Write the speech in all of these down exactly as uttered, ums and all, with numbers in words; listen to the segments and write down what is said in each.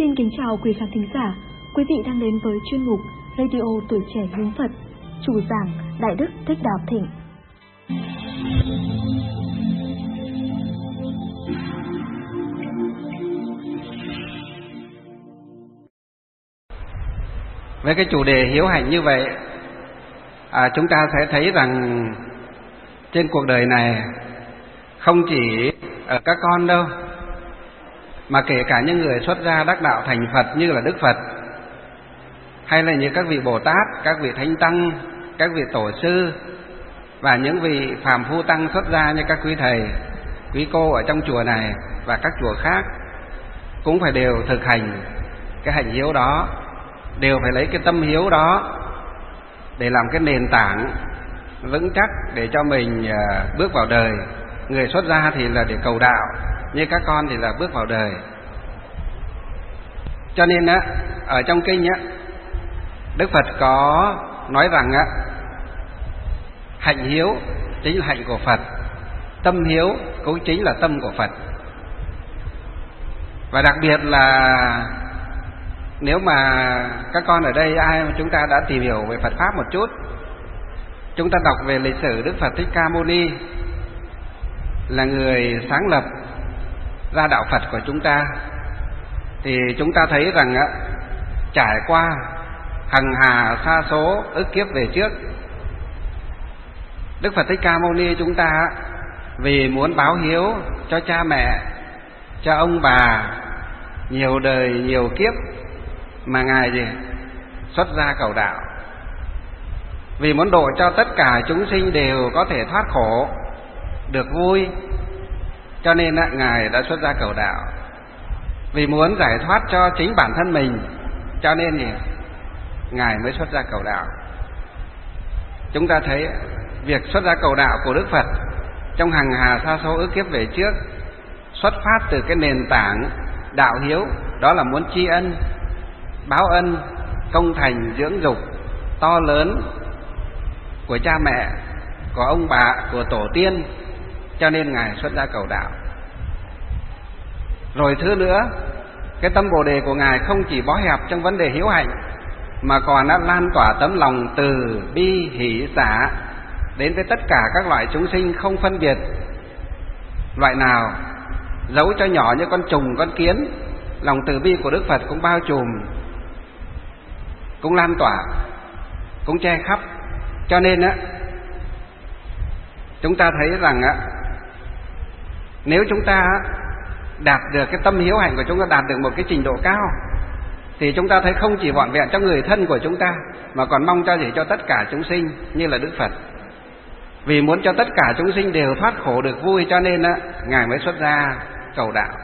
Xin kính chào quý khán thính giả. Quý vị đang đến với chuyên mục Radio Tuổi Trẻ Hướng Phật. Chủ giảng Đại Đức Thích Đạo Thịnh. Với cái chủ đề hiếu hạnh như vậy, à, chúng ta sẽ thấy rằng trên cuộc đời này không chỉ ở các con đâu, mà kể cả những người xuất gia đắc đạo thành Phật như là Đức Phật, hay là như các vị Bồ Tát, các vị Thánh Tăng, các vị Tổ sư, và những vị phàm phu tăng xuất gia như các quý thầy, quý cô ở trong chùa này và các chùa khác, cũng phải đều thực hành cái hạnh hiếu đó, đều phải lấy cái tâm hiếu đó để làm cái nền tảng vững chắc để cho mình bước vào đời. Người xuất gia thì là để cầu đạo, như các con thì là bước vào đời. Cho nên á, ở trong kinh á, Đức Phật có nói rằng á, hạnh hiếu chính là hạnh của Phật, tâm hiếu cũng chính là tâm của Phật. Và đặc biệt là nếu mà các con ở đây ai mà chúng ta đã tìm hiểu về Phật Pháp một chút, chúng ta đọc về lịch sử Đức Phật Thích Ca Mâu Ni, là người sáng lập ra đạo Phật của chúng ta, thì chúng ta thấy rằng á, trải qua hằng hà sa số ức kiếp về trước, Đức Phật Thích Ca Mâu Ni chúng ta vì muốn báo hiếu cho cha mẹ, cho ông bà nhiều đời nhiều kiếp mà Ngài gì xuất gia cầu đạo, vì muốn độ cho tất cả chúng sinh đều có thể thoát khổ được vui, cho nên á, Ngài đã xuất gia cầu đạo. Vì muốn giải thoát cho chính bản thân mình, cho nên thì Ngài mới xuất gia cầu đạo. Chúng ta thấy việc xuất gia cầu đạo của Đức Phật trong hàng hà sa số ức kiếp về trước xuất phát từ cái nền tảng đạo hiếu, đó là muốn tri ân, báo ân, công thành dưỡng dục to lớn của cha mẹ, của ông bà, của tổ tiên, cho nên Ngài xuất gia cầu đạo. Rồi thứ nữa, cái tâm Bồ đề của Ngài không chỉ bó hẹp trong vấn đề hiếu hạnh, mà còn đã lan tỏa tấm lòng từ bi hỷ xả đến với tất cả các loại chúng sinh, không phân biệt loại nào, dẫu cho nhỏ như con trùng, con kiến, lòng từ bi của Đức Phật cũng bao trùm, cũng lan tỏa, cũng che khắp. Cho nên á, chúng ta thấy rằng á, nếu chúng ta đạt được cái tâm hiếu hạnh của chúng ta, đạt được một cái trình độ cao, thì chúng ta thấy không chỉ vỏn vẹn cho người thân của chúng ta, mà còn mong cho gì cho tất cả chúng sinh như là Đức Phật. Vì muốn cho tất cả chúng sinh đều thoát khổ được vui, cho nên á, Ngài mới xuất gia cầu đạo.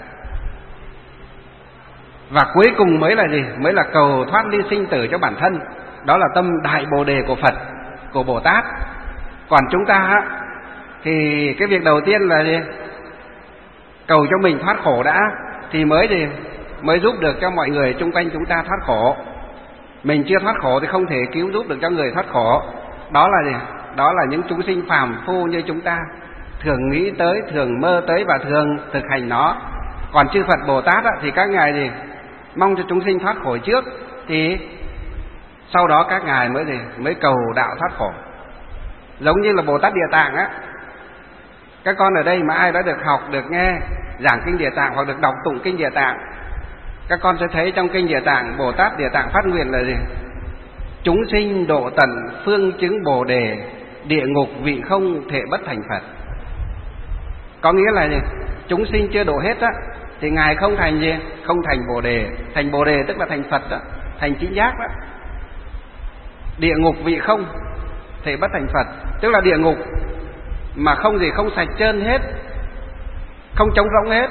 Và cuối cùng mới là gì? Mới là cầu thoát ly sinh tử cho bản thân. Đó là tâm đại Bồ đề của Phật, của Bồ Tát. Còn chúng ta á, thì cái việc đầu tiên là gì? Cầu cho mình thoát khổ đã, thì mới gì? Mới giúp được cho mọi người xung quanh chúng ta thoát khổ. Mình chưa thoát khổ thì không thể cứu giúp được cho người thoát khổ. Đó là gì? Đó là những chúng sinh phàm phu như chúng ta thường nghĩ tới, thường mơ tới và thường thực hành nó. Còn chư Phật Bồ Tát á, thì các ngài gì? Mong cho chúng sinh thoát khổ trước, thì sau đó các ngài mới gì? Mới cầu đạo thoát khổ. Giống như là Bồ Tát Địa Tạng á, các con ở đây mà ai đã được học, được nghe giảng kinh Địa Tạng hoặc được đọc tụng kinh Địa Tạng, các con sẽ thấy trong kinh Địa Tạng, Bồ Tát Địa Tạng phát nguyện là gì? Chúng sinh độ tận phương chứng Bồ đề, địa ngục vị không thể bất thành Phật. Có nghĩa là gì? Chúng sinh chưa độ hết á, thì Ngài không thành gì? Không thành Bồ đề. Thành Bồ đề tức là thành Phật đó, thành chính giác đó. Địa ngục vị không thể bất thành Phật, tức là địa ngục mà không gì, không sạch trơn hết, không trống rỗng hết.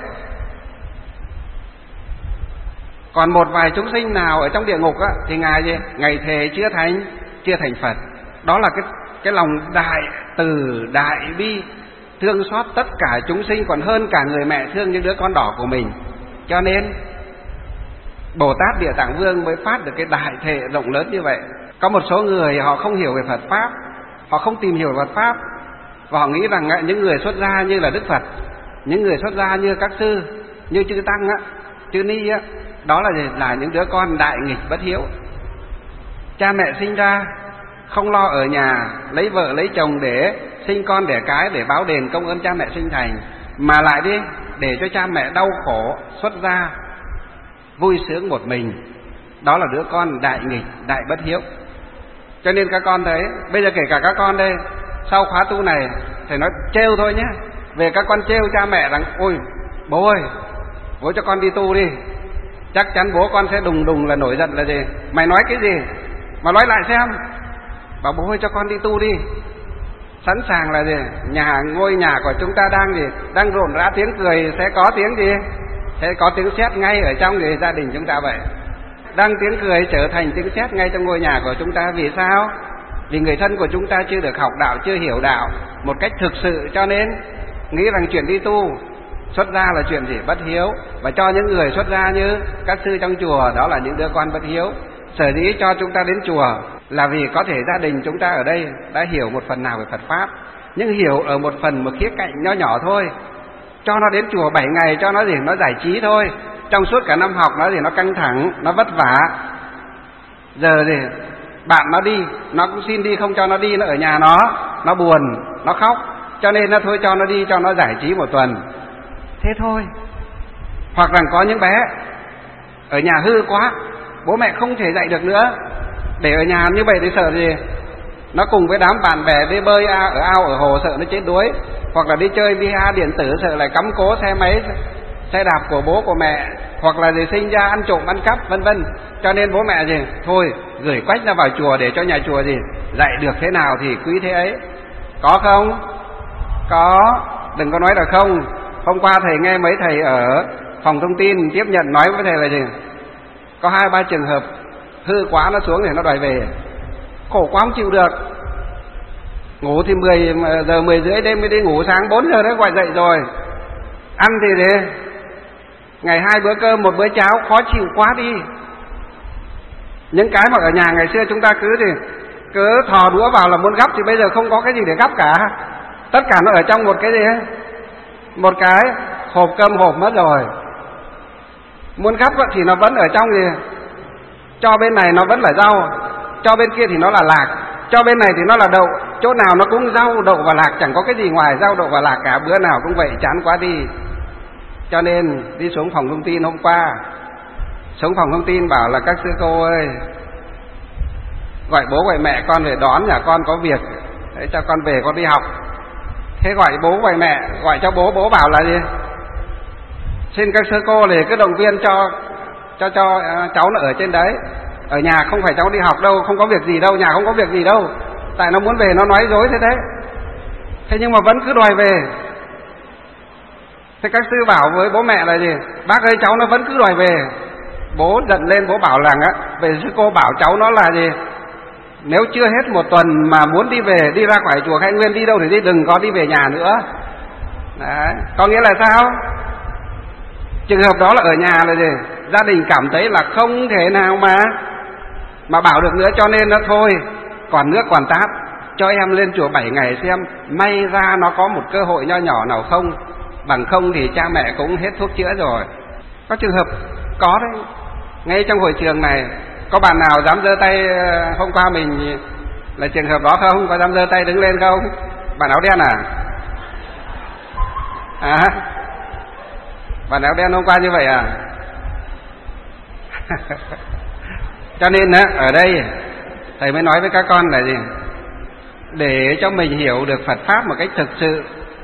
Còn một vài chúng sinh nào ở trong địa ngục á, thì Ngài gì? Ngài thề chưa thành, chưa thành Phật. Đó là cái cái lòng đại từ, đại bi, thương xót tất cả chúng sinh còn hơn cả người mẹ thương những đứa con đỏ của mình. Cho nên Bồ Tát Địa Tạng Vương mới phát được cái đại thệ rộng lớn như vậy. Có một số người họ không hiểu về Phật Pháp, họ không tìm hiểu Phật Pháp, và họ nghĩ rằng những người xuất gia như là Đức Phật, những người xuất gia như các sư, như chư Tăng á, chư Ni á, đó là gì? Là những đứa con đại nghịch bất hiếu. Cha mẹ sinh ra không lo ở nhà lấy vợ lấy chồng để sinh con đẻ cái để báo đền công ơn cha mẹ sinh thành, mà lại đi để cho cha mẹ đau khổ xuất gia vui sướng một mình, đó là đứa con đại nghịch đại bất hiếu. Cho nên các con thấy bây giờ kể cả các con đây sau khóa tu này thầy nói trêu thôi nhé, về các con trêu cha mẹ rằng ôi bố ơi, bố cho con đi tu đi, chắc chắn bố con sẽ đùng đùng là nổi giận là gì, mày nói cái gì mà nói lại xem, bảo bố ơi cho con đi tu đi. Sẵn sàng là gì? Nhà ngôi nhà của chúng ta đang gì? Đang rộn rã tiếng cười, sẽ có tiếng gì? Sẽ có tiếng sét ngay ở trong gì gia đình chúng ta vậy. Đang tiếng cười trở thành tiếng sét ngay trong ngôi nhà của chúng ta. Vì sao? Vì người thân của chúng ta chưa được học đạo, chưa hiểu đạo một cách thực sự, cho nên nghĩ rằng chuyện đi tu xuất gia là chuyện gì? Bất hiếu. Và cho những người xuất gia như các sư trong chùa đó là những đứa con bất hiếu. Sở dĩ cho chúng ta đến chùa là vì có thể gia đình chúng ta ở đây đã hiểu một phần nào về Phật Pháp, nhưng hiểu ở một phần một khía cạnh nho nhỏ thôi. Cho nó đến chùa bảy ngày cho nó gì? Nó giải trí thôi. Trong suốt cả năm học nó gì? Nó căng thẳng, nó vất vả. Giờ thì bạn nó đi, nó cũng xin đi, không cho nó đi, nó ở nhà nó, nó buồn, nó khóc, cho nên nó thôi cho nó đi, cho nó giải trí một tuần. Thế thôi. Hoặc rằng có những bé ở nhà hư quá, bố mẹ không thể dạy được nữa, để ở nhà như vậy thì sợ gì? Nó cùng với đám bạn bè đi bơi ở ao ở hồ sợ nó chết đuối, hoặc là đi chơi vi a điện tử sợ lại cắm cố xe máy xe đạp của bố của mẹ, hoặc là gì sinh ra ăn trộm ăn cắp vân vân. Cho nên bố mẹ gì thôi gửi quách ra vào chùa để cho nhà chùa gì dạy được thế nào thì quý thế ấy. Có không? Có. Đừng có nói là không. Hôm qua thầy nghe mấy thầy ở phòng thông tin tiếp nhận nói với thầy là gì, có hai ba trường hợp hư quá nó xuống thì nó đòi về, khổ quá không chịu được. Ngủ thì mười giờ mười rưỡi đêm mới đi ngủ, sáng bốn giờ đã gọi dậy rồi. Ăn thì thế ngày hai bữa cơm một bữa cháo, khó chịu quá đi. Những cái mà ở nhà ngày xưa chúng ta cứ thì cứ thò đũa vào là muốn gắp, thì bây giờ không có cái gì để gắp cả. Tất cả nó ở trong một cái gì ấy, một cái hộp cơm hộp mất rồi. Muốn gắp thì nó vẫn ở trong gì, cho bên này nó vẫn là rau, cho bên kia thì nó là lạc, cho bên này thì nó là đậu. Chỗ nào nó cũng rau đậu và lạc, chẳng có cái gì ngoài rau đậu và lạc cả. Bữa nào cũng vậy, chán quá đi. Cho nên đi xuống phòng thông tin hôm qua, xuống phòng thông tin bảo là các sư cô ơi, gọi bố gọi mẹ con về đón, nhà con có việc, để cho con về con đi học. Thế gọi bố gọi mẹ, gọi cho bố, bố bảo là gì, xin các sư cô thì cứ động viên cho cho cho cháu nó ở trên đấy, ở nhà không phải cháu đi học đâu, không có việc gì đâu, nhà không có việc gì đâu, tại nó muốn về nó nói dối thế đấy. Thế nhưng mà vẫn cứ đòi về. Thế các sư bảo với bố mẹ là gì, bác ơi cháu nó vẫn cứ đòi về. Bố giận lên, bố bảo rằng á, về sư cô bảo cháu nó là gì, nếu chưa hết một tuần mà muốn đi về, đi ra khỏi chùa Khai Nguyên đi đâu thì đi, đừng có đi về nhà nữa. Đấy, có nghĩa là sao? Trường hợp đó là ở nhà là gì, gia đình cảm thấy là không thể nào mà mà bảo được nữa, cho nên nó thôi, còn nước còn tát, cho em lên chùa bảy ngày xem may ra nó có một cơ hội nho nhỏ nào không, bằng không thì cha mẹ cũng hết thuốc chữa rồi. Có trường hợp có đấy, ngay trong hội trường này. Có bạn nào dám giơ tay hôm qua mình là trường hợp đó không? Có dám giơ tay đứng lên không? Bạn áo đen à? À, bạn áo đen hôm qua như vậy à? Cho nên á, ở đây thầy mới nói với các con là gì, để cho mình hiểu được Phật Pháp một cách thực sự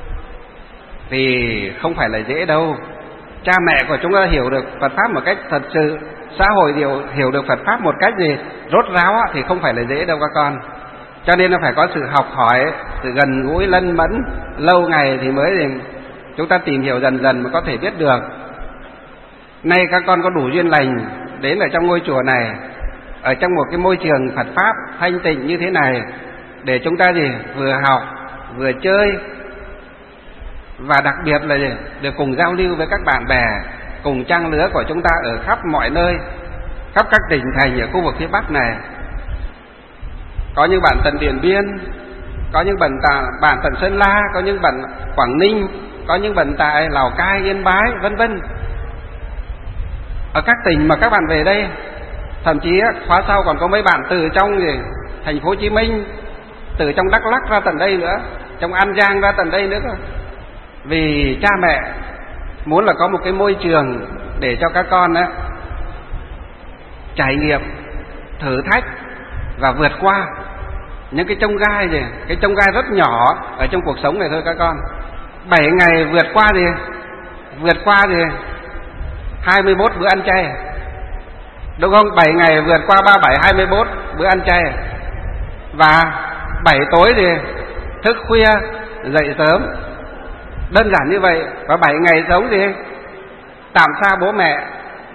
thì không phải là dễ đâu. Cha mẹ của chúng ta hiểu được Phật Pháp một cách thật sự, xã hội hiểu, hiểu được Phật Pháp một cách gì rốt ráo thì không phải là dễ đâu các con. Cho nên nó phải có sự học hỏi, sự gần gũi lân mẫn lâu ngày thì mới thì chúng ta tìm hiểu dần dần mới có thể biết được. Nay các con có đủ duyên lành đến ở trong ngôi chùa này, ở trong một cái môi trường Phật Pháp thanh tịnh như thế này, để chúng ta gì vừa học vừa chơi, và đặc biệt là gì, được cùng giao lưu với các bạn bè cùng trang lứa của chúng ta ở khắp mọi nơi, khắp các tỉnh thành ở khu vực phía Bắc này. Có những bạn tận Điện Biên, có những bạn bạn tận Sơn La, có những bạn Quảng Ninh, có những bạn tại Lào Cai, Yên Bái, vân vân. ở các tỉnh mà các bạn về đây, thậm chí khóa sau còn có mấy bạn từ trong gì thành phố Hồ Chí Minh, từ trong Đắk Lắk ra tận đây nữa, trong An Giang ra tận đây nữa cơ. Vì cha mẹ muốn là có một cái môi trường để cho các con á trải nghiệm, thử thách và vượt qua những cái chông gai gì, cái chông gai rất nhỏ ở trong cuộc sống này thôi các con. Bảy ngày vượt qua gì, vượt qua gì hai mươi mốt bữa ăn chay, đúng không? Bảy ngày vượt qua ba bảy hai mươi mốt bữa ăn chay, và bảy tối thì thức khuya dậy sớm, đơn giản như vậy. Và bảy ngày sống gì tạm xa bố mẹ,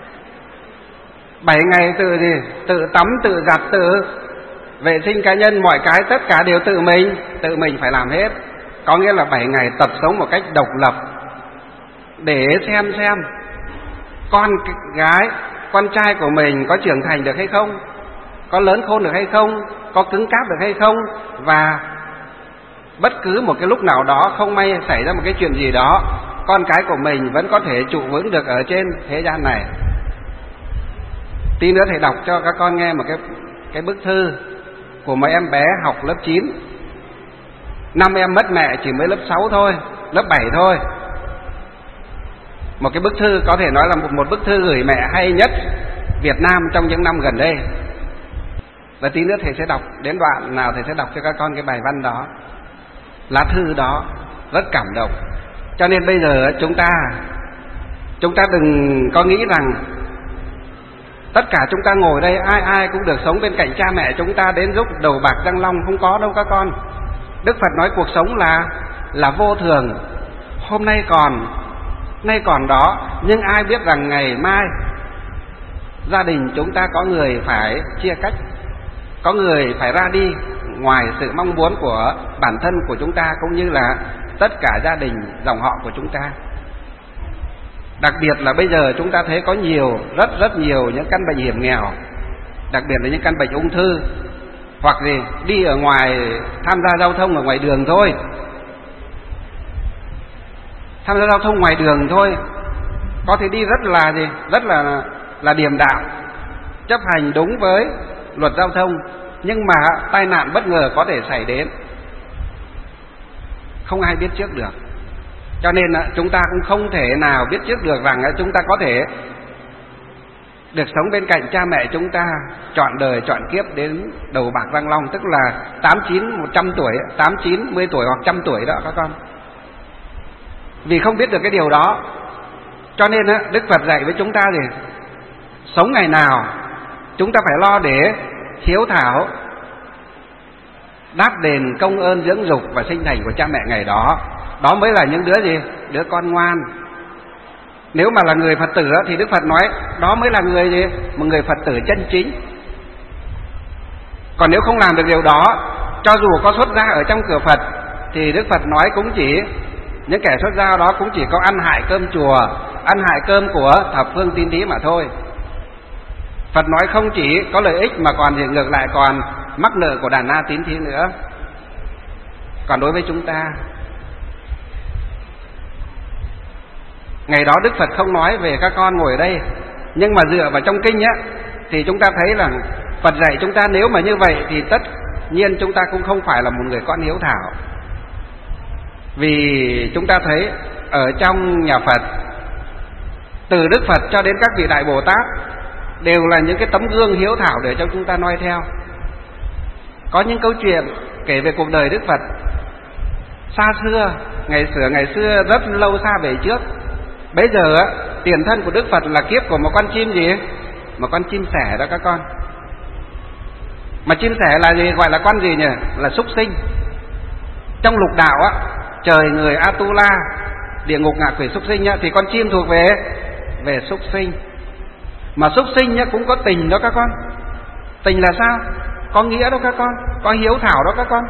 bảy ngày tự gì tự tắm, tự giặt, tự vệ sinh cá nhân, mọi cái tất cả đều tự mình tự mình phải làm hết. Có nghĩa là bảy ngày tập sống một cách độc lập, để xem xem con gái, con trai của mình có trưởng thành được hay không, có lớn khôn được hay không, có cứng cáp được hay không. Và bất cứ một cái lúc nào đó không may xảy ra một cái chuyện gì đó, con cái của mình vẫn có thể trụ vững được ở trên thế gian này. Tí nữa thầy đọc cho các con nghe một cái cái bức thư của một em bé học lớp chín. Năm em mất mẹ chỉ mới lớp sáu thôi, lớp bảy thôi. Một cái bức thư có thể nói là một, một bức thư gửi mẹ hay nhất Việt Nam trong những năm gần đây. Và tí nữa thầy sẽ đọc đến đoạn nào thầy sẽ đọc cho các con cái bài văn đó, lá thư đó rất cảm động. Cho nên bây giờ chúng ta chúng ta đừng có nghĩ rằng tất cả chúng ta ngồi đây ai ai cũng được sống bên cạnh cha mẹ chúng ta đến lúc đầu bạc răng long. Không có đâu các con. Đức Phật nói cuộc sống là là vô thường, hôm nay còn nay còn đó, nhưng ai biết rằng ngày mai gia đình chúng ta có người phải chia cách, có người phải ra đi ngoài sự mong muốn của bản thân của chúng ta, cũng như là tất cả gia đình dòng họ của chúng ta. Đặc biệt là bây giờ chúng ta thấy có nhiều, rất rất nhiều những căn bệnh hiểm nghèo, đặc biệt là những căn bệnh ung thư, hoặc gì đi ở ngoài tham gia giao thông ở ngoài đường thôi, tham gia giao thông ngoài đường thôi, có thể đi rất là gì, rất là là điềm đạm, chấp hành đúng với luật giao thông, nhưng mà tai nạn bất ngờ có thể xảy đến, không ai biết trước được. Cho nên chúng ta cũng không thể nào biết trước được rằng chúng ta có thể được sống bên cạnh cha mẹ chúng ta trọn đời trọn kiếp đến đầu bạc răng long, tức là tám chín một trăm tuổi, tám chín mươi tuổi hoặc trăm tuổi đó các con. Vì không biết được cái điều đó, cho nên Đức Phật dạy với chúng ta thì sống ngày nào chúng ta phải lo để hiếu thảo, đáp đền công ơn dưỡng dục và sinh thành của cha mẹ ngày đó. Đó mới là những đứa gì? Đứa con ngoan. Nếu mà là người Phật tử thì Đức Phật nói đó mới là người gì? Một người Phật tử chân chính. Còn nếu không làm được điều đó, cho dù có xuất gia ở trong cửa Phật, thì Đức Phật nói cũng chỉ, những kẻ xuất gia đó cũng chỉ có ăn hại cơm chùa, ăn hại cơm của thập phương tín thí mà thôi. Phật nói không chỉ có lợi ích mà còn thì ngược lại còn mắc nợ của đàn na tín thí nữa. Còn đối với chúng ta, ngày đó Đức Phật không nói về các con ngồi ở đây, nhưng mà dựa vào trong kinh á, thì chúng ta thấy là Phật dạy chúng ta nếu mà như vậy thì tất nhiên chúng ta cũng không phải là một người con hiếu thảo. Vì chúng ta thấy ở trong nhà Phật, từ Đức Phật cho đến các vị Đại Bồ Tát đều là những cái tấm gương hiếu thảo để cho chúng ta noi theo. Có những câu chuyện kể về cuộc đời Đức Phật xa xưa, ngày xưa ngày xưa rất lâu xa về trước. Bây giờ á, tiền thân của Đức Phật là kiếp của một con chim gì? Một con chim sẻ đó các con. Mà chim sẻ là gì? Gọi là con gì nhỉ? Là súc sinh. Trong lục đạo á, trời người Atula, địa ngục ngạ quỷ súc sinh nhá, thì con chim thuộc về về súc sinh. Mà súc sinh nhá cũng có tình đó các con. Tình là sao? Có nghĩa đó các con, có hiếu thảo đó các con.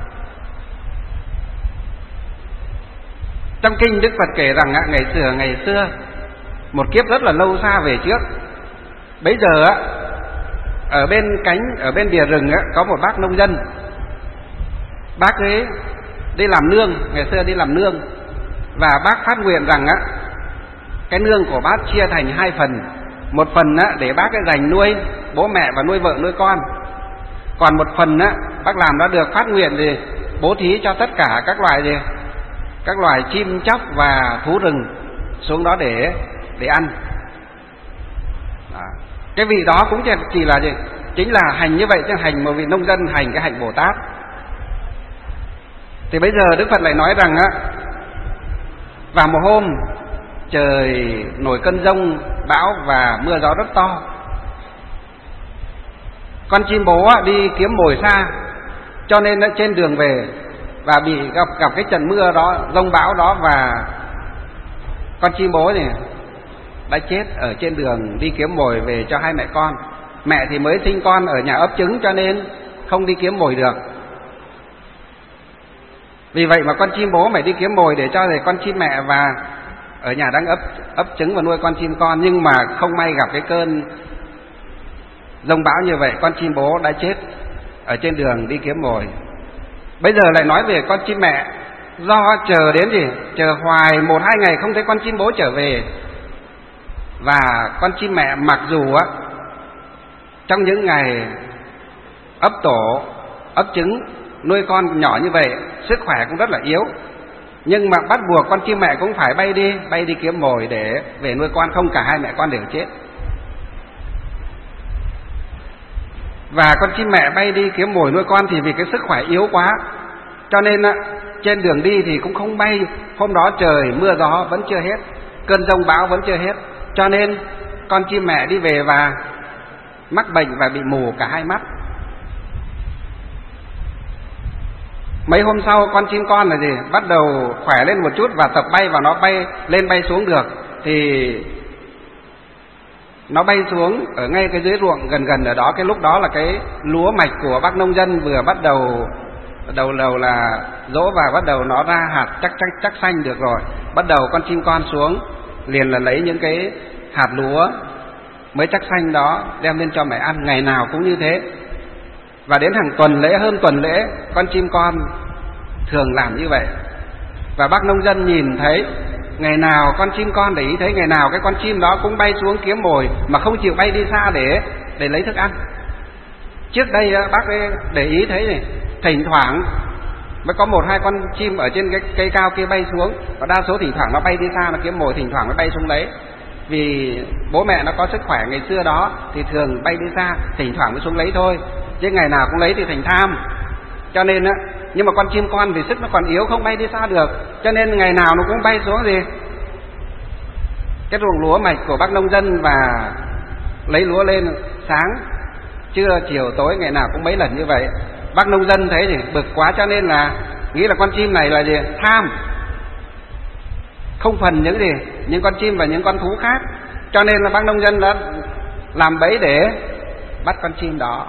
Trong kinh Đức Phật kể rằng ngày xưa ngày xưa một kiếp rất là lâu xa về trước, bấy giờ á, ở bên cánh ở bên bìa rừng á, có một bác nông dân. Bác ấy đi làm nương, ngày xưa đi làm nương, và bác phát nguyện rằng á, cái nương của bác chia thành hai phần. một phần á, để bác cái dành nuôi bố mẹ và nuôi vợ nuôi con, còn một phần á, bác làm đã được phát nguyện thì bố thí cho tất cả các loài gì, các loài chim chóc và thú rừng xuống đó để để ăn. Đó. Cái vị đó cũng chỉ là gì, chính là hành như vậy, chứ hành một vị nông dân hành cái hạnh Bồ Tát. Thì bây giờ Đức Phật lại nói rằng á, vào một hôm trời nổi cơn giông bão và mưa gió rất to, con chim bố đi kiếm mồi xa, cho nên trên đường về và bị gặp gặp cái trận mưa đó, giông bão đó, và con chim bố thì đã chết ở trên đường đi kiếm mồi về cho hai mẹ con. Mẹ thì mới sinh con ở nhà ấp trứng cho nên không đi kiếm mồi được. Vì vậy mà con chim bố phải đi kiếm mồi để cho con chim mẹ và ở nhà đang ấp ấp trứng và nuôi con chim con, nhưng mà không may gặp cái cơn giông bão như vậy, con chim bố đã chết ở trên đường đi kiếm mồi. Bây giờ lại nói về con chim mẹ, do chờ đến gì, chờ hoài một hai ngày không thấy con chim bố trở về, và con chim mẹ mặc dù á trong những ngày ấp tổ ấp trứng nuôi con nhỏ như vậy, sức khỏe cũng rất là yếu, nhưng mà bắt buộc con chim mẹ cũng phải bay đi bay đi kiếm mồi để về nuôi con, không cả hai mẹ con đều chết. Và con chim mẹ bay đi kiếm mồi nuôi con thì vì cái sức khỏe yếu quá, cho nên á, trên đường đi thì cũng không bay. Hôm đó trời mưa gió vẫn chưa hết, cơn giông bão vẫn chưa hết, cho nên con chim mẹ đi về và mắc bệnh và bị mù cả hai mắt. Mấy hôm sau con chim con là gì, bắt đầu khỏe lên một chút và tập bay, và nó bay lên bay xuống được, thì nó bay xuống ở ngay cái dưới ruộng gần gần ở đó. Cái lúc đó là cái lúa mạch của bác nông dân vừa bắt đầu đầu đầu là dỗ và bắt đầu nó ra hạt chắc chắc chắc xanh được rồi. Bắt đầu con chim con xuống liền là lấy những cái hạt lúa mới chắc xanh đó đem lên cho mẹ ăn, ngày nào cũng như thế. Và đến hàng tuần lễ, hơn tuần lễ, con chim con thường làm như vậy. Và bác nông dân nhìn thấy ngày nào con chim con để ý thấy ngày nào cái con chim đó cũng bay xuống kiếm mồi, mà không chịu bay đi xa để để lấy thức ăn. Trước đây bác ấy để ý thấy này, thỉnh thoảng mới có một hai con chim ở trên cái cây cao kia bay xuống, và đa số thỉnh thoảng nó bay đi xa nó kiếm mồi, thỉnh thoảng nó bay xuống lấy. Vì bố mẹ nó có sức khỏe ngày xưa đó thì thường bay đi xa, thỉnh thoảng mới xuống lấy thôi, chứ ngày nào cũng lấy thì thành tham. Cho nên á, nhưng mà con chim con vì sức nó còn yếu không bay đi xa được, cho nên ngày nào nó cũng bay xuống gì cái ruộng lúa mạch của bác nông dân và lấy lúa lên sáng trưa chiều tối, ngày nào cũng mấy lần như vậy. Bác nông dân thấy thì bực quá, cho nên là nghĩ là con chim này là gì, tham, không phần những gì những con chim và những con thú khác, cho nên là bác nông dân đã làm bẫy để bắt con chim đó.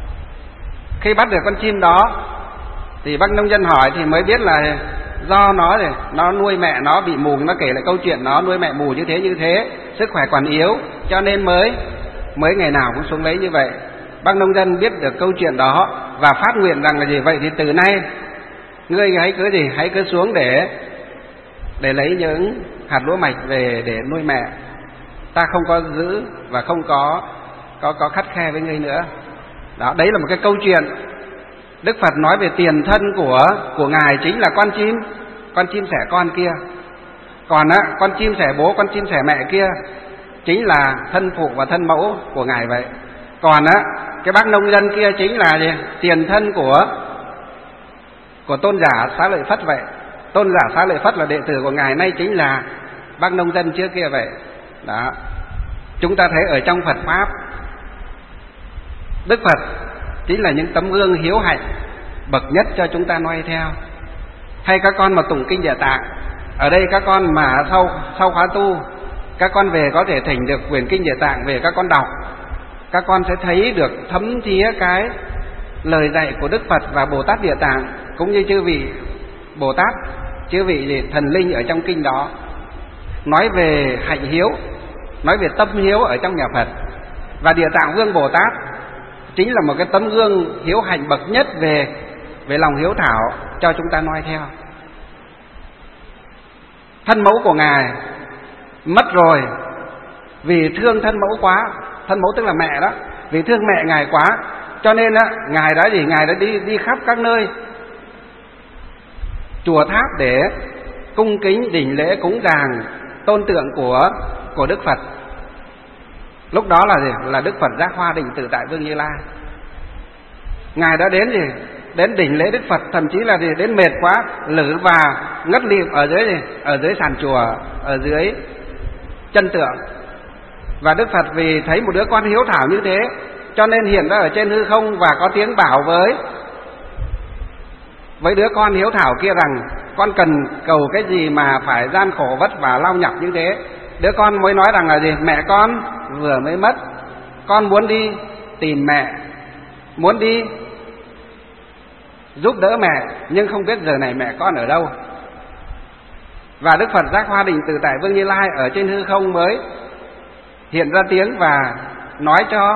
Khi bắt được con chim đó thì bác nông dân hỏi thì mới biết là do nó thì nó nuôi mẹ nó bị mù. Nó kể lại câu chuyện nó nuôi mẹ mù như thế như thế, sức khỏe còn yếu, cho nên mới mới ngày nào cũng xuống lấy như vậy. Bác nông dân biết được câu chuyện đó và phát nguyện rằng là gì, vậy thì từ nay ngươi hãy cứ gì hãy cứ xuống để để lấy những hạt lúa mạch về để nuôi mẹ, ta không có giữ và không có có có khắt khe với ngươi nữa. Đó, đấy là một cái câu chuyện Đức Phật nói về tiền thân của của ngài chính là con chim, con chim sẻ con kia. Còn á, con chim sẻ bố, con chim sẻ mẹ kia chính là thân phụ và thân mẫu của ngài vậy. Còn á, cái bác nông dân kia chính là gì? Tiền thân của của tôn giả Xá Lợi Phất vậy. Tôn giả Xá Lợi Phất là đệ tử của ngài, nay chính là bác nông dân trước kia vậy. Đó. Chúng ta thấy ở trong Phật pháp, Đức Phật chính là những tấm gương hiếu hạnh bậc nhất cho chúng ta noi theo. Hay các con mà tụng kinh Địa Tạng, ở đây các con mà sau sau khóa tu, các con về có thể thỉnh được quyển kinh Địa Tạng về các con đọc, các con sẽ thấy được thấm thía cái lời dạy của Đức Phật và Bồ Tát Địa Tạng, cũng như chư vị Bồ Tát, chư vị thần linh ở trong kinh đó, nói về hạnh hiếu, nói về tâm hiếu ở trong nhà Phật. Và Địa Tạng Vương Bồ Tát chính là một cái tấm gương hiếu hạnh bậc nhất về về lòng hiếu thảo cho chúng ta noi theo. Thân mẫu của ngài mất rồi, vì thương thân mẫu quá, thân mẫu tức là mẹ đó, vì thương mẹ Ngài quá, cho nên á Ngài đã gì? Ngài đã đi đi khắp các nơi chùa tháp để cung kính đảnh lễ cúng dường tôn tượng của của Đức Phật. Lúc đó là gì? Là Đức Phật Giác Hoa Định Tự Tại Vương Như Lai. Ngài đã đến gì? Đến đỉnh lễ Đức Phật, thậm chí là gì? Đến mệt quá, lử và ngất lịm ở dưới gì? Ở dưới sàn chùa, ở dưới chân tượng. Và Đức Phật vì thấy một đứa con hiếu thảo như thế, cho nên hiện ra ở trên hư không và có tiếng bảo với với đứa con hiếu thảo kia rằng con cần cầu cái gì mà phải gian khổ vất vả lao nhọc như thế. Đứa con mới nói rằng là gì? Mẹ con vừa mới mất, con muốn đi tìm mẹ, muốn đi giúp đỡ mẹ, nhưng không biết giờ này mẹ con ở đâu. Và Đức Phật Giác Hoa Định Tự Tại Vương Như Lai ở trên hư không mới hiện ra tiếng và nói cho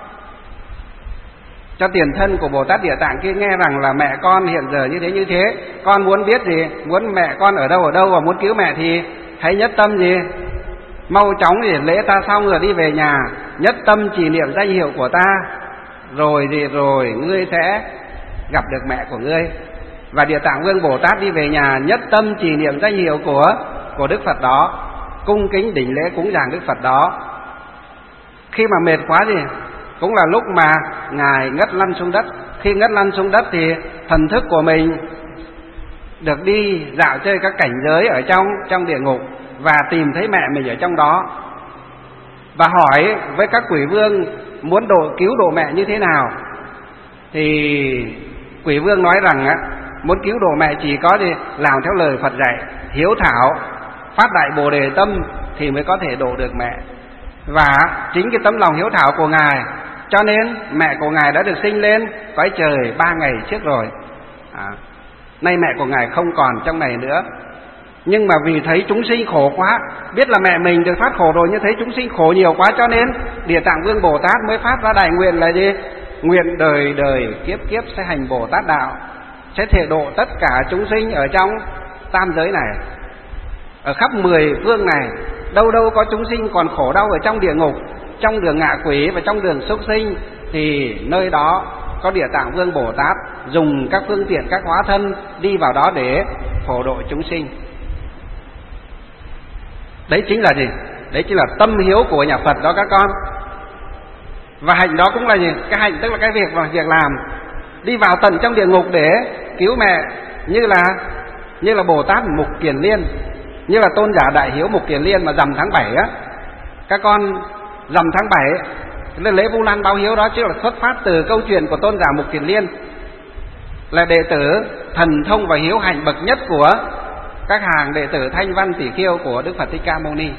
cho tiền thân của Bồ Tát Địa Tạng kia nghe rằng là mẹ con hiện giờ như thế như thế, con muốn biết gì, muốn mẹ con ở đâu ở đâu và muốn cứu mẹ thì hãy nhất tâm gì, mau chóng gì lễ ta xong rồi đi về nhà, nhất tâm trì niệm danh hiệu của ta, rồi gì rồi ngươi sẽ gặp được mẹ của ngươi. Và Địa Tạng Vương Bồ Tát đi về nhà nhất tâm trì niệm danh hiệu của của Đức Phật đó, cung kính đảnh lễ cúng dường Đức Phật đó. Khi mà mệt quá gì cũng là lúc mà Ngài ngất lăn xuống đất. Khi ngất lăn xuống đất thì thần thức của mình được đi dạo chơi các cảnh giới ở trong trong địa ngục và tìm thấy mẹ mình ở trong đó, và hỏi với các quỷ vương muốn độ cứu độ mẹ như thế nào. Thì quỷ vương nói rằng á, muốn cứu độ mẹ chỉ có gì làm theo lời Phật dạy, hiếu thảo, phát đại bồ đề tâm thì mới có thể độ được mẹ. Và chính cái tấm lòng hiếu thảo của Ngài, cho nên mẹ của Ngài đã được sinh lên cõi trời ba ngày trước rồi. à, Nay mẹ của Ngài không còn trong này nữa, nhưng mà vì thấy chúng sinh khổ quá, biết là mẹ mình được phát khổ rồi, nhưng thấy chúng sinh khổ nhiều quá, cho nên Địa Tạng Vương Bồ Tát mới phát ra đại nguyện là gì? Nguyện đời đời kiếp kiếp sẽ hành Bồ Tát đạo, sẽ thể độ tất cả chúng sinh ở trong tam giới này, ở khắp mười phương này. Đâu đâu có chúng sinh còn khổ đau ở trong địa ngục, trong đường ngạ quỷ và trong đường súc sinh, thì nơi đó có Địa Tạng Vương Bồ Tát dùng các phương tiện, các hóa thân đi vào đó để phổ độ chúng sinh. Đấy chính là gì? Đấy chính là tâm hiếu của nhà Phật đó các con. Và hạnh đó cũng là gì? Cái hạnh tức là cái việc và việc làm, đi vào tận trong địa ngục để cứu mẹ, như là như là Bồ Tát Mục Kiền Liên, như là tôn giả Đại Hiếu Mục Kiền Liên mà rằm tháng bảy á, các con rằm tháng bảy lễ Vu Lan báo hiếu đó chứ là xuất phát từ câu chuyện của tôn giả Mục Kiền Liên, là đệ tử thần thông và hiếu hạnh bậc nhất của các hàng đệ tử Thanh Văn Tỷ Khiêu của Đức Phật Thích Ca Mâu Ni.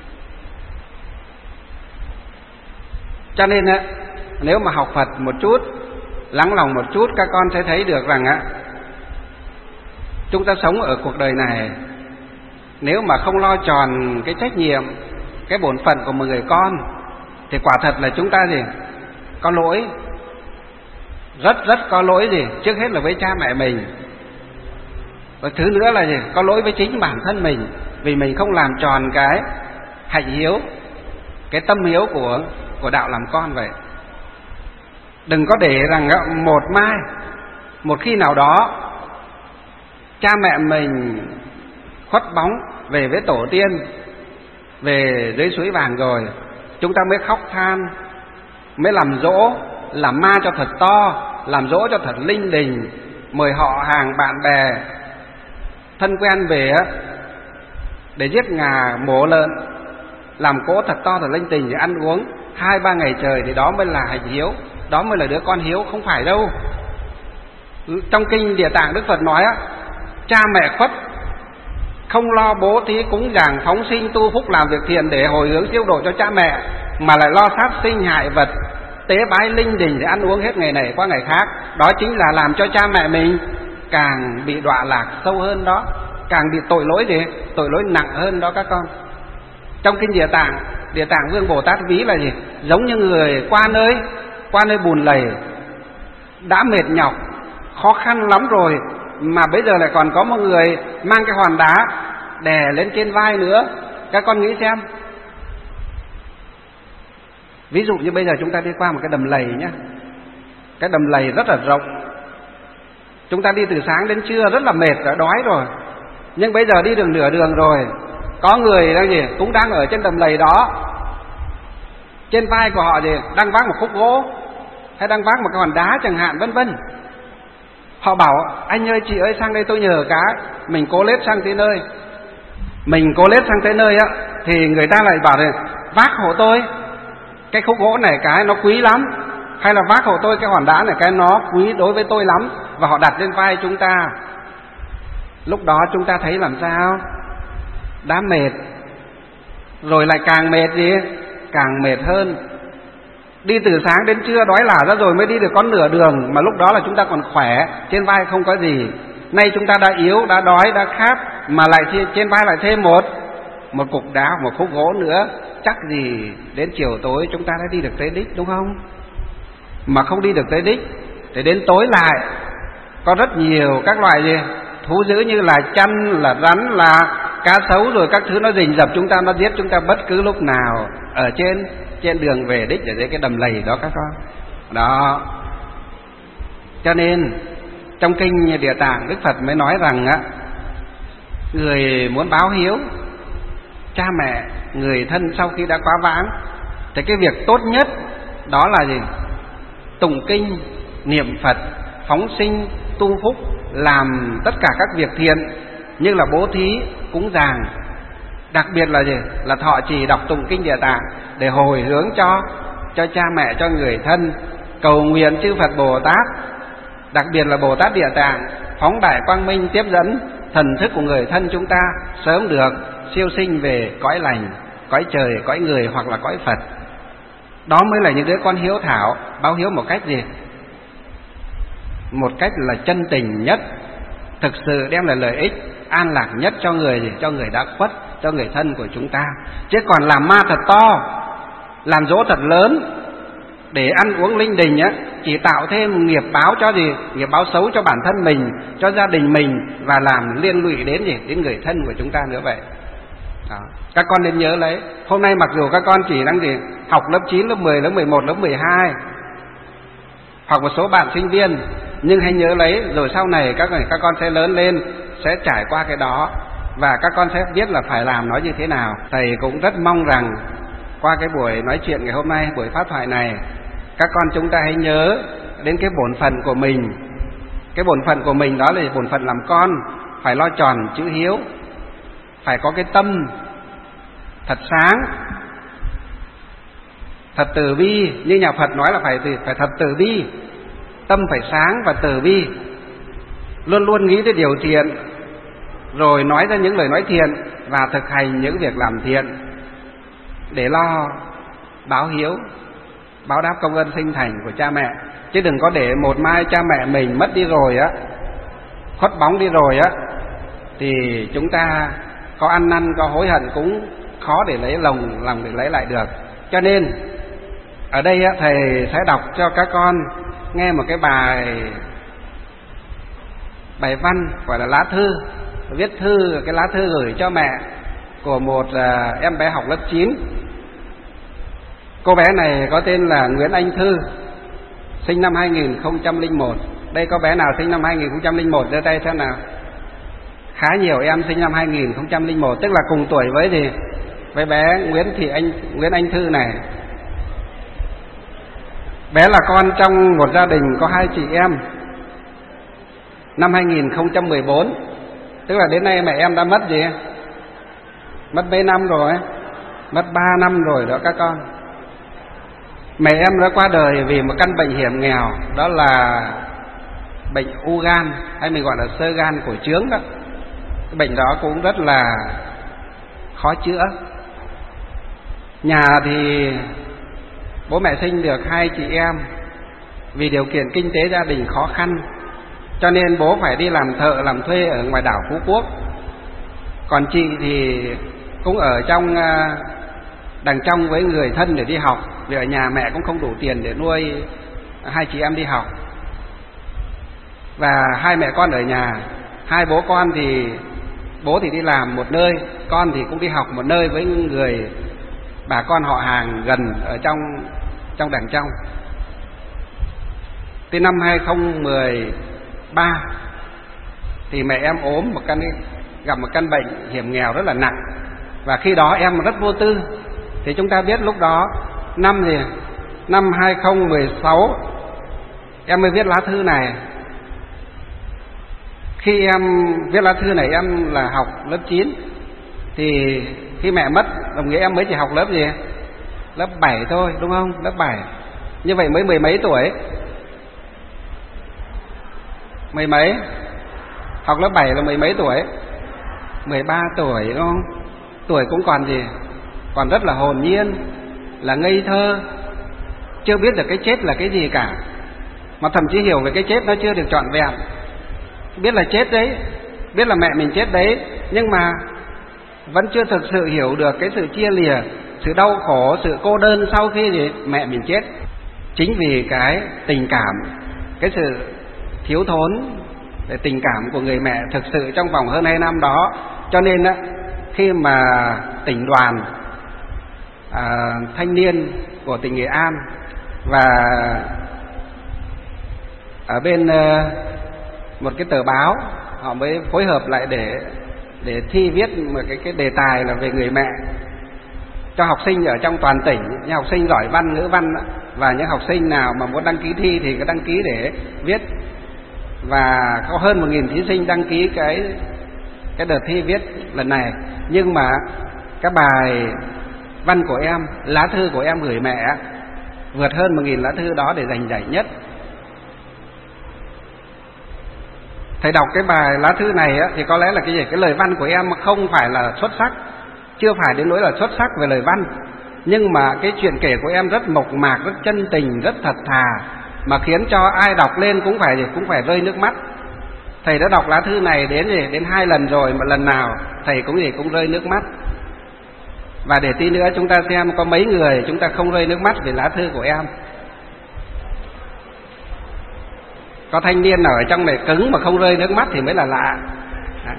Cho nên á, nếu mà học Phật một chút, lắng lòng một chút, các con sẽ thấy được rằng á, chúng ta sống ở cuộc đời này, nếu mà không lo tròn cái trách nhiệm, cái bổn phận của một người con, thì quả thật là chúng ta gì? Có lỗi, rất rất có lỗi gì? Trước hết là với cha mẹ mình, và thứ nữa là gì? Có lỗi với chính bản thân mình, vì mình không làm tròn cái hạnh hiếu, cái tâm hiếu của của đạo làm con vậy. Đừng có để rằng một mai, một khi nào đó cha mẹ mình khuất bóng về với tổ tiên, về dưới suối vàng rồi, chúng ta mới khóc than, mới làm dỗ, làm ma cho thật to, làm dỗ cho thật linh đình, mời họ hàng bạn bè thân quen về để giết gà mổ lợn, làm cỗ thật to thật linh đình để ăn uống hai ba ngày trời, thì đó mới là hạnh hiếu, đó mới là đứa con hiếu, không phải đâu. Trong kinh Địa Tạng Đức Phật nói á, cha mẹ khuất không lo bố thí cúng dường phóng sinh tu phúc làm việc thiện để hồi hướng siêu độ cho cha mẹ, mà lại lo sát sinh hại vật, tế bái linh đình để ăn uống hết ngày này qua ngày khác, đó chính là làm cho cha mẹ mình càng bị đọa lạc sâu hơn đó, càng bị tội lỗi gì? Tội lỗi nặng hơn đó các con. Trong kinh Địa Tạng, Địa Tạng Vương Bồ Tát ví là gì? Giống như người qua nơi qua nơi bùn lầy, đã mệt nhọc, khó khăn lắm rồi, mà bây giờ lại còn có một người mang cái hòn đá đè lên trên vai nữa. Các con nghĩ xem, Ví dụ như bây giờ chúng ta đi qua một cái đầm lầy nhé. Cái đầm lầy rất là rộng. Chúng ta đi từ sáng đến trưa rất là mệt, đã đói rồi. Nhưng bây giờ đi đường nửa đường rồi, có người đang gì cũng đang ở trên đầm lầy đó. Trên vai của họ gì đang vác một khúc gỗ, hay đang vác một cái hòn đá chẳng hạn, vân vân. Họ bảo anh ơi, chị ơi, sang đây tôi nhờ cái. Mình cố lết sang tới nơi. Mình cố lết sang tới nơi á, thì người ta lại bảo là vác hộ tôi cái khúc gỗ này cái nó quý lắm, hay là vác hộ tôi cái hòn đá này cái nó quý đối với tôi lắm, và họ đặt lên vai chúng ta. Lúc đó chúng ta thấy làm sao? Đã mệt rồi lại càng mệt gì? Càng mệt hơn. Đi từ sáng đến trưa đói lả ra rồi mới đi được có nửa đường, mà lúc đó là chúng ta còn khỏe, trên vai không có gì. Nay chúng ta đã yếu, đã đói, đã khát, mà lại trên vai lại thêm một một cục đá, một khúc gỗ nữa, chắc gì đến chiều tối chúng ta đã đi được tới đích, đúng không? Mà không đi được tới đích thì đến tối lại có rất nhiều các loại gì thú dữ, như là chăn, là rắn, là cá sấu, rồi các thứ nó rình rập chúng ta, nó giết chúng ta bất cứ lúc nào ở trên trên đường về đích, ở dưới cái đầm lầy đó các con. Đó. Cho nên trong kinh Địa Tạng, Đức Phật mới nói rằng á, người muốn báo hiếu cha mẹ, người thân sau khi đã quá vãng, thì cái việc tốt nhất đó là gì? Tụng kinh, niệm Phật, phóng sinh, tu phúc, làm tất cả các việc thiện, như là bố thí, cúng dường. Đặc biệt là gì? Là thọ trì đọc tụng kinh Địa Tạng để hồi hướng cho cho cha mẹ, cho người thân, cầu nguyện chư Phật Bồ Tát, đặc biệt là Bồ Tát Địa Tạng phóng đại quang minh tiếp dẫn thần thức của người thân chúng ta sớm được siêu sinh về cõi lành, cõi trời, cõi người hoặc là cõi Phật. Đó mới là những đứa con hiếu thảo, báo hiếu một cách gì? Một cách là chân tình nhất, thực sự đem lại lợi ích an lạc nhất cho người gì? Cho người đã khuất, cho người thân của chúng ta. Chứ còn làm ma thật to, làm dỗ thật lớn để ăn uống linh đình á, chỉ tạo thêm nghiệp báo cho gì? Nghiệp báo xấu cho bản thân mình, cho gia đình mình, và làm liên lụy đến gì? Đến người thân của chúng ta nữa vậy. Đó. Các con nên nhớ lấy, hôm nay mặc dù các con chỉ đang gì? Học lớp chín, lớp mười, lớp mười một, lớp mười hai, hoặc một số bạn sinh viên, nhưng hãy nhớ lấy, rồi sau này các các con sẽ lớn lên, sẽ trải qua cái đó, và các con sẽ biết là phải làm nó như thế nào. Thầy cũng rất mong rằng qua cái buổi nói chuyện ngày hôm nay, buổi pháp thoại này, các con chúng ta hãy nhớ đến cái bổn phận của mình. Cái bổn phận của mình đó là bổn phận làm con, phải lo tròn chữ hiếu, phải có cái tâm thật sáng, thật từ bi. Như nhà Phật nói là phải phải thật từ bi, tâm phải sáng và từ bi, luôn luôn nghĩ tới điều thiện, rồi nói ra những lời nói thiện và thực hành những việc làm thiện để lo báo hiếu, báo đáp công ơn sinh thành của cha mẹ. Chứ đừng có để một mai cha mẹ mình mất đi rồi á, khuất bóng đi rồi á, thì chúng ta có ăn năn, có hối hận cũng khó để lấy lòng lòng để lấy lại được. Cho nên ở đây á, thầy sẽ đọc cho các con nghe một cái bài bài văn gọi là lá thư, viết thư, cái lá thư gửi cho mẹ của một uh, em bé học lớp chín. Cô bé này có tên là Nguyễn Anh Thư, sinh năm hai nghìn không trăm lẻ một. Đây có bé nào sinh năm hai nghìn không trăm lẻ một giơ tay xem nào? Khá nhiều em sinh năm hai nghìn không trăm lẻ một, tức là cùng tuổi với gì? Với bé Nguyễn Thị Anh Nguyễn Anh Thư này. Bé là con trong một gia đình có hai chị em. Năm hai nghìn không trăm mười bốn, tức là đến nay mẹ em đã mất gì? Mất mấy năm rồi? Mất ba năm rồi đó các con. Mẹ em đã qua đời vì một căn bệnh hiểm nghèo, đó là bệnh u gan, hay mình gọi là xơ gan cổ trướng đó. Cái bệnh đó cũng rất là khó chữa. Nhà thì bố mẹ sinh được hai chị em, vì điều kiện kinh tế gia đình khó khăn, cho nên bố phải đi làm thợ, làm thuê ở ngoài đảo Phú Quốc. Còn chị thì cũng ở trong đằng trong với người thân để đi học, vì ở nhà mẹ cũng không đủ tiền để nuôi hai chị em đi học. Và hai mẹ con ở nhà, hai bố con thì bố thì đi làm một nơi, con thì cũng đi học một nơi với người bà con họ hàng gần ở trong trong đằng trong. Tới năm hai không một ba thì mẹ em ốm một căn gặp một căn bệnh hiểm nghèo rất là nặng, và khi đó em rất vô tư. Thì chúng ta biết lúc đó năm gì năm hai không một sáu em mới viết lá thư này. Khi em viết lá thư này em là học lớp chín, thì khi mẹ mất đồng nghĩa em mới chỉ học lớp gì lớp bảy thôi, đúng không? Lớp bảy, như vậy mới mười mấy tuổi, mười mấy, học lớp bảy là mười mấy tuổi, mười ba tuổi, đúng không? Tuổi cũng còn gì, còn rất là hồn nhiên, là ngây thơ, chưa biết được cái chết là cái gì cả, mà thậm chí hiểu về cái chết nó chưa được trọn vẹn. Biết là chết đấy, biết là mẹ mình chết đấy, nhưng mà vẫn chưa thực sự hiểu được cái sự chia lìa, sự đau khổ, sự cô đơn sau khi gì mẹ mình chết. Chính vì cái tình cảm, cái sự thiếu thốn về tình cảm của người mẹ thực sự trong vòng hơn hai năm đó, cho nên á, khi mà tỉnh đoàn à, thanh niên của tỉnh Nghệ An và ở bên uh, một cái tờ báo, họ mới phối hợp lại để để thi viết một cái cái đề tài là về người mẹ cho học sinh ở trong toàn tỉnh, những học sinh giỏi văn, ngữ văn, và những học sinh nào mà muốn đăng ký thi thì cứ đăng ký để viết. Và có hơn một nghìn thí sinh đăng ký cái cái đợt thi viết lần này. Nhưng mà cái bài văn của em, lá thư của em gửi mẹ vượt hơn một nghìn lá thư đó để giành giải nhất. Thầy đọc cái bài lá thư này á, thì có lẽ là cái gì? Cái lời văn của em không phải là xuất sắc, chưa phải đến nỗi là xuất sắc về lời văn, nhưng mà cái chuyện kể của em rất mộc mạc, rất chân tình, rất thật thà, mà khiến cho ai đọc lên cũng phải cũng phải rơi nước mắt. Thầy đã đọc lá thư này đến gì đến hai lần rồi, mà lần nào thầy cũng gì cũng rơi nước mắt. Và để tí nữa chúng ta xem có mấy người chúng ta không rơi nước mắt về lá thư của em. Có thanh niên nào ở trong này cứng mà không rơi nước mắt thì mới là lạ. Đấy.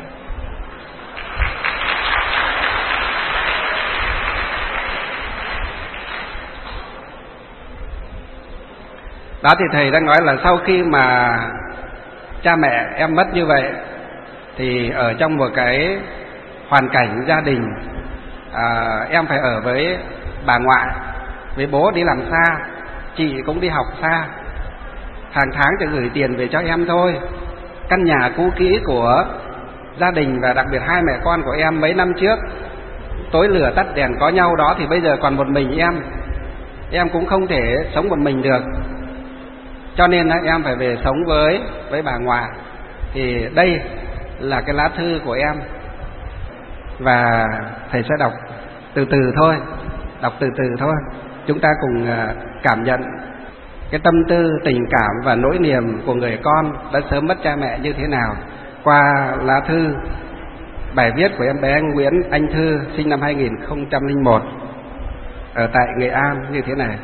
Đó thì thầy đang nói là sau khi mà cha mẹ em mất như vậy, thì ở trong một cái hoàn cảnh gia đình, à, em phải ở với bà ngoại, với bố đi làm xa, chị cũng đi học xa, hàng tháng chỉ gửi tiền về cho em thôi. Căn nhà cũ kỹ của gia đình và đặc biệt hai mẹ con của em mấy năm trước tối lửa tắt đèn có nhau đó, thì bây giờ còn một mình em, em cũng không thể sống một mình được, cho nên em phải về sống với với bà ngoại. Thì đây là cái lá thư của em, và thầy sẽ đọc từ từ thôi, đọc từ từ thôi. Chúng ta cùng cảm nhận cái tâm tư, tình cảm và nỗi niềm của người con đã sớm mất cha mẹ như thế nào qua lá thư, bài viết của em bé Nguyễn Anh Thư, sinh năm hai nghìn không trăm lẻ một, ở tại Nghệ An như thế này.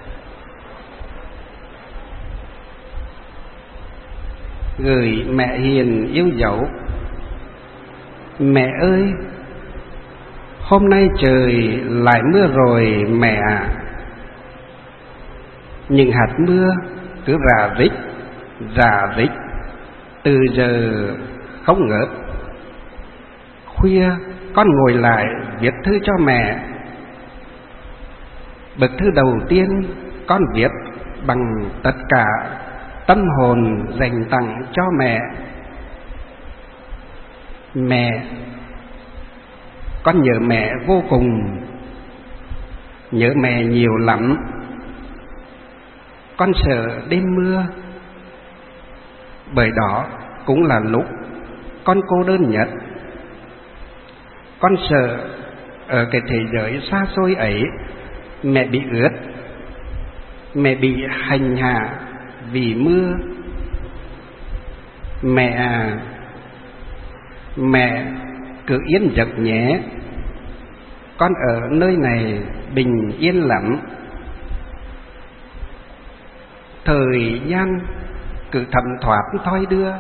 Gửi mẹ hiền yêu dấu. Mẹ ơi, hôm nay trời lại mưa rồi mẹ ạ. Những hạt mưa cứ rả rích, rả rích từ giờ không ngớt. Khuya con ngồi lại viết thư cho mẹ. Bức thư đầu tiên con viết bằng tất cả tâm hồn dành tặng cho mẹ. Mẹ, con nhớ mẹ vô cùng, nhớ mẹ nhiều lắm. Con sợ đêm mưa, bởi đó cũng là lúc con cô đơn nhất. Con sợ ở cái thế giới xa xôi ấy mẹ bị ướt, mẹ bị hành hạ vì mưa. Mẹ à, mẹ cứ yên giấc nhé, con ở nơi này bình yên lắm. Thời gian cứ thầm thoát thoi đưa,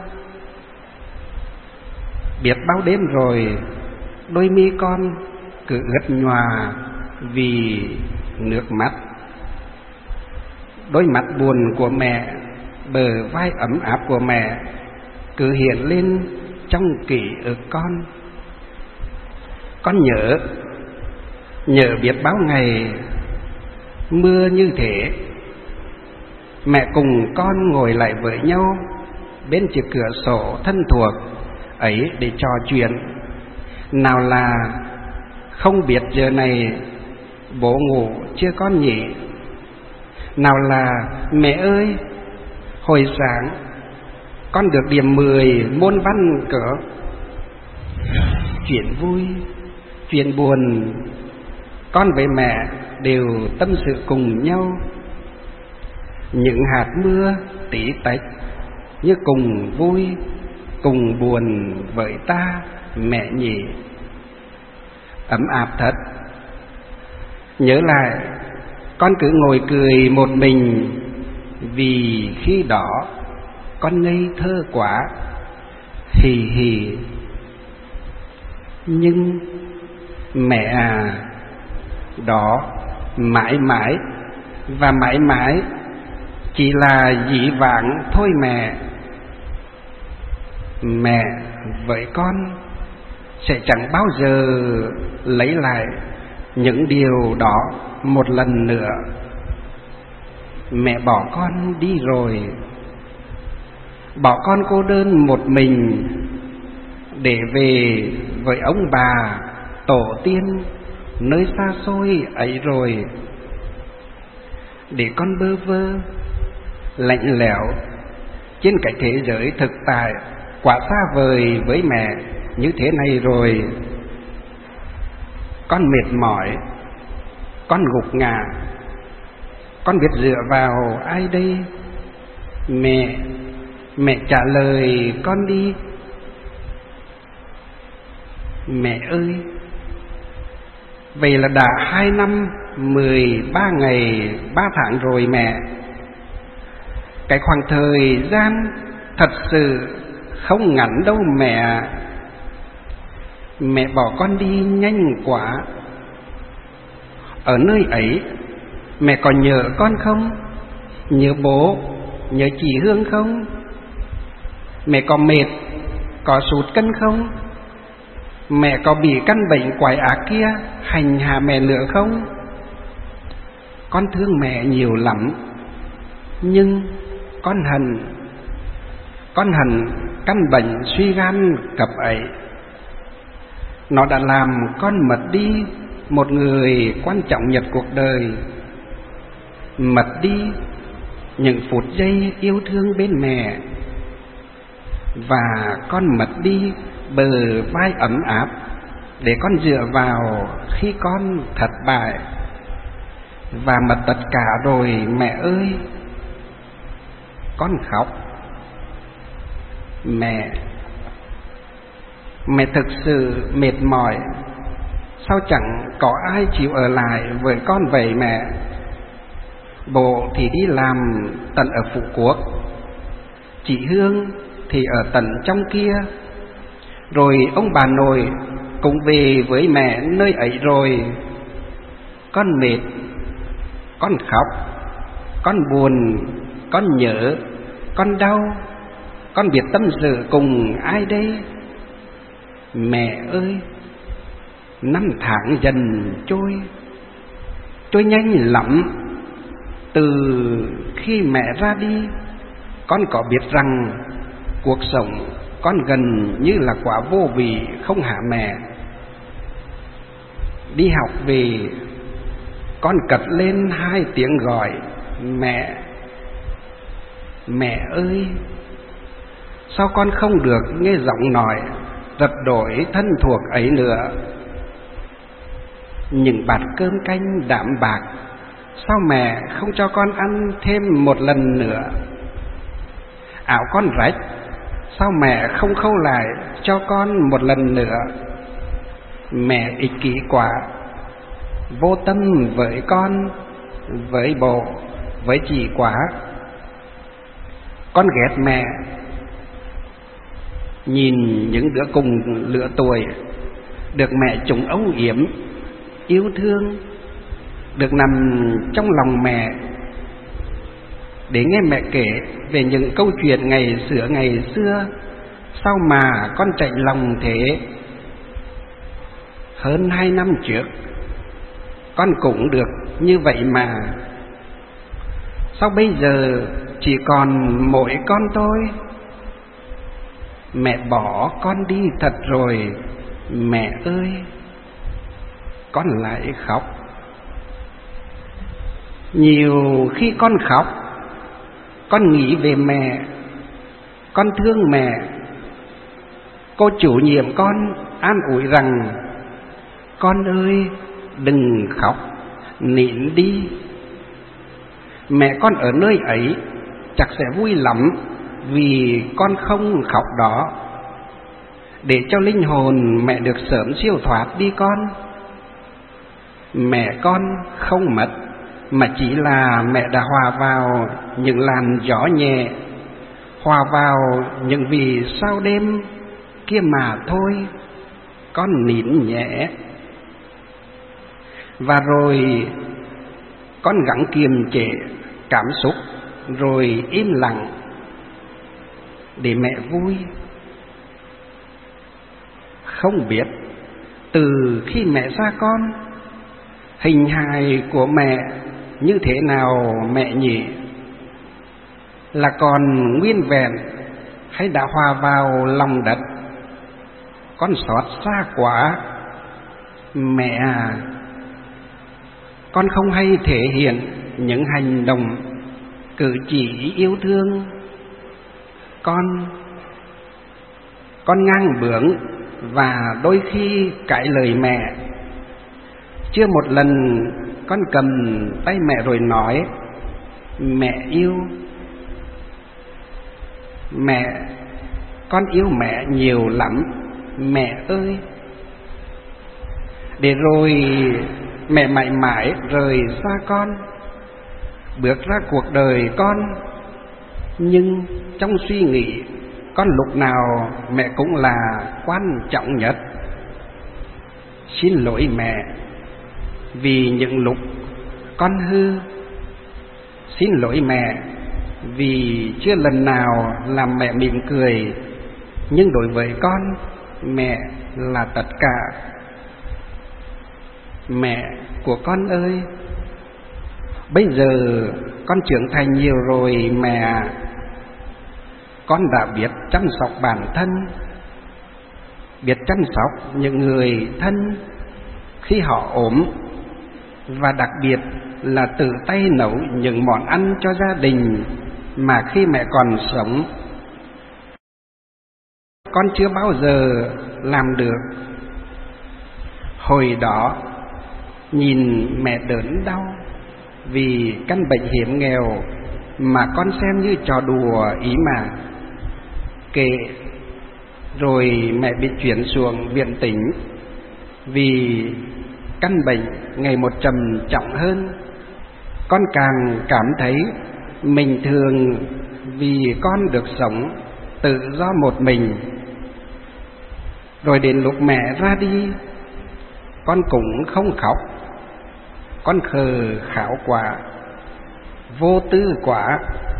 biết bao đêm rồi đôi mi con cứ ướt nhòa vì nước mắt. Đôi mắt buồn của mẹ, bờ vai ấm áp của mẹ cứ hiện lên trong ký ức con. Con nhớ, nhớ biết bao ngày mưa như thế, mẹ cùng con ngồi lại với nhau bên chiếc cửa sổ thân thuộc ấy để trò chuyện. Nào là không biết giờ này bố ngủ chưa con nhỉ? Nào là mẹ ơi, hồi sáng con được điểm mười môn văn cỡ. Chuyện vui, chuyện buồn, con với mẹ đều tâm sự cùng nhau. Những hạt mưa tí tách như cùng vui cùng buồn với ta mẹ nhỉ. Ấm áp thật. Nhớ lại con cứ ngồi cười một mình, vì khi đó con ngây thơ quá. Hì hì. Nhưng mẹ à, đó mãi mãi và mãi mãi chỉ là dĩ vãng thôi mẹ. Mẹ với con sẽ chẳng bao giờ lấy lại những điều đó một lần nữa. Mẹ bỏ con đi rồi, bỏ con cô đơn một mình để về với ông bà tổ tiên nơi xa xôi ấy rồi. Để con bơ vơ lạnh lẽo trên cái thế giới thực tại quá xa vời với mẹ như thế này rồi. Con mệt mỏi, con gục ngã, con biết dựa vào ai đây? Mẹ, mẹ trả lời con đi. Mẹ ơi, vậy là đã hai năm mười ba ngày ba tháng rồi mẹ. Cái khoảng thời gian thật sự không ngắn đâu mẹ. Mẹ bỏ con đi nhanh quá. Ở nơi ấy mẹ còn nhớ con không? Nhớ bố, nhớ chị Hương không? Mẹ có mệt, có sụt cân không? Mẹ có bị căn bệnh quái ác kia hành hạ mẹ nữa không? Con thương mẹ nhiều lắm, nhưng con hận, con hận căn bệnh suy gan cập ấy. Nó đã làm con mất đi một người quan trọng nhất cuộc đời, mất đi những phút giây yêu thương bên mẹ, và con mất đi bờ vai ấm áp để con dựa vào khi con thất bại. Và mất tất cả rồi mẹ ơi. Con khóc. Mẹ, mẹ thực sự mệt mỏi. Sao chẳng có ai chịu ở lại với con vậy mẹ? Bố thì đi làm tận ở Phú Quốc, chị Hương thì ở tận trong kia, rồi ông bà nội cũng về với mẹ nơi ấy rồi. Con mệt, con khóc, con buồn, con nhớ, con đau, con biết tâm sự cùng ai đây? Mẹ ơi, năm tháng dần trôi, trôi nhanh lắm. Từ khi mẹ ra đi, con có biết rằng cuộc sống con gần như là quả vô vị không hả mẹ? Đi học về, con cất lên hai tiếng gọi mẹ. Mẹ ơi, sao con không được nghe giọng nói rật đổi thân thuộc ấy nữa? Những bát cơm canh đạm bạc, sao mẹ không cho con ăn thêm một lần nữa? Áo con rách, sao mẹ không khâu lại cho con một lần nữa? Mẹ ích kỷ quá, vô tâm với con, với bố, với chị quá. Con ghét mẹ. Nhìn những đứa cùng lứa tuổi được mẹ chúng âu yếm, yêu thương, được nằm trong lòng mẹ để nghe mẹ kể về những câu chuyện ngày xưa ngày xưa. Sao mà con chạnh lòng thế? Hơn hai năm trước con cũng được như vậy mà, sao bây giờ chỉ còn mỗi con tôi? Mẹ bỏ con đi thật rồi, mẹ ơi. Con lại khóc. Nhiều khi con khóc, con nghĩ về mẹ, con thương mẹ. Cô chủ nhiệm con an ủi rằng: con ơi, đừng khóc, nín đi. Mẹ con ở nơi ấy chắc sẽ vui lắm vì con không khóc đó, để cho linh hồn mẹ được sớm siêu thoát đi con. Mẹ con không mất, mà chỉ là mẹ đã hòa vào những làn gió nhẹ, hòa vào những vì sao đêm kia mà thôi. Con nín nhẹ. Và rồi con gắng kiềm chế cảm xúc, rồi im lặng để mẹ vui. Không biết từ khi mẹ xa con, hình hài của mẹ như thế nào mẹ nhỉ? Là còn nguyên vẹn hay đã hòa vào lòng đất? Con xót xa quá. Mẹ à, con không hay thể hiện những hành động cử chỉ yêu thương. Con Con ngang bướng và đôi khi cãi lời mẹ. Chưa một lần con cầm tay mẹ rồi nói: mẹ yêu. Mẹ, con yêu mẹ nhiều lắm, mẹ ơi. Để rồi mẹ mãi mãi rời xa con, bước ra cuộc đời con. Nhưng trong suy nghĩ con lúc nào mẹ cũng là quan trọng nhất. Xin lỗi mẹ vì những lúc con hư. Xin lỗi mẹ vì chưa lần nào làm mẹ mỉm cười. Nhưng đối với con, mẹ là tất cả. Mẹ của con ơi, bây giờ con trưởng thành nhiều rồi mẹ. Con đã biết chăm sóc bản thân, biết chăm sóc những người thân khi họ ốm, và đặc biệt là tự tay nấu những món ăn cho gia đình mà khi mẹ còn sống con chưa bao giờ làm được. Hồi đó nhìn mẹ đớn đau vì căn bệnh hiểm nghèo mà con xem như trò đùa ý mà. Kệ, rồi mẹ bị chuyển xuống viện tỉnh vì căn bệnh ngày một trầm trọng hơn. Con càng cảm thấy mình thường vì con được sống tự do một mình. Rồi đến lúc mẹ ra đi, con cũng không khóc. Con khờ khảo quá, vô tư quá.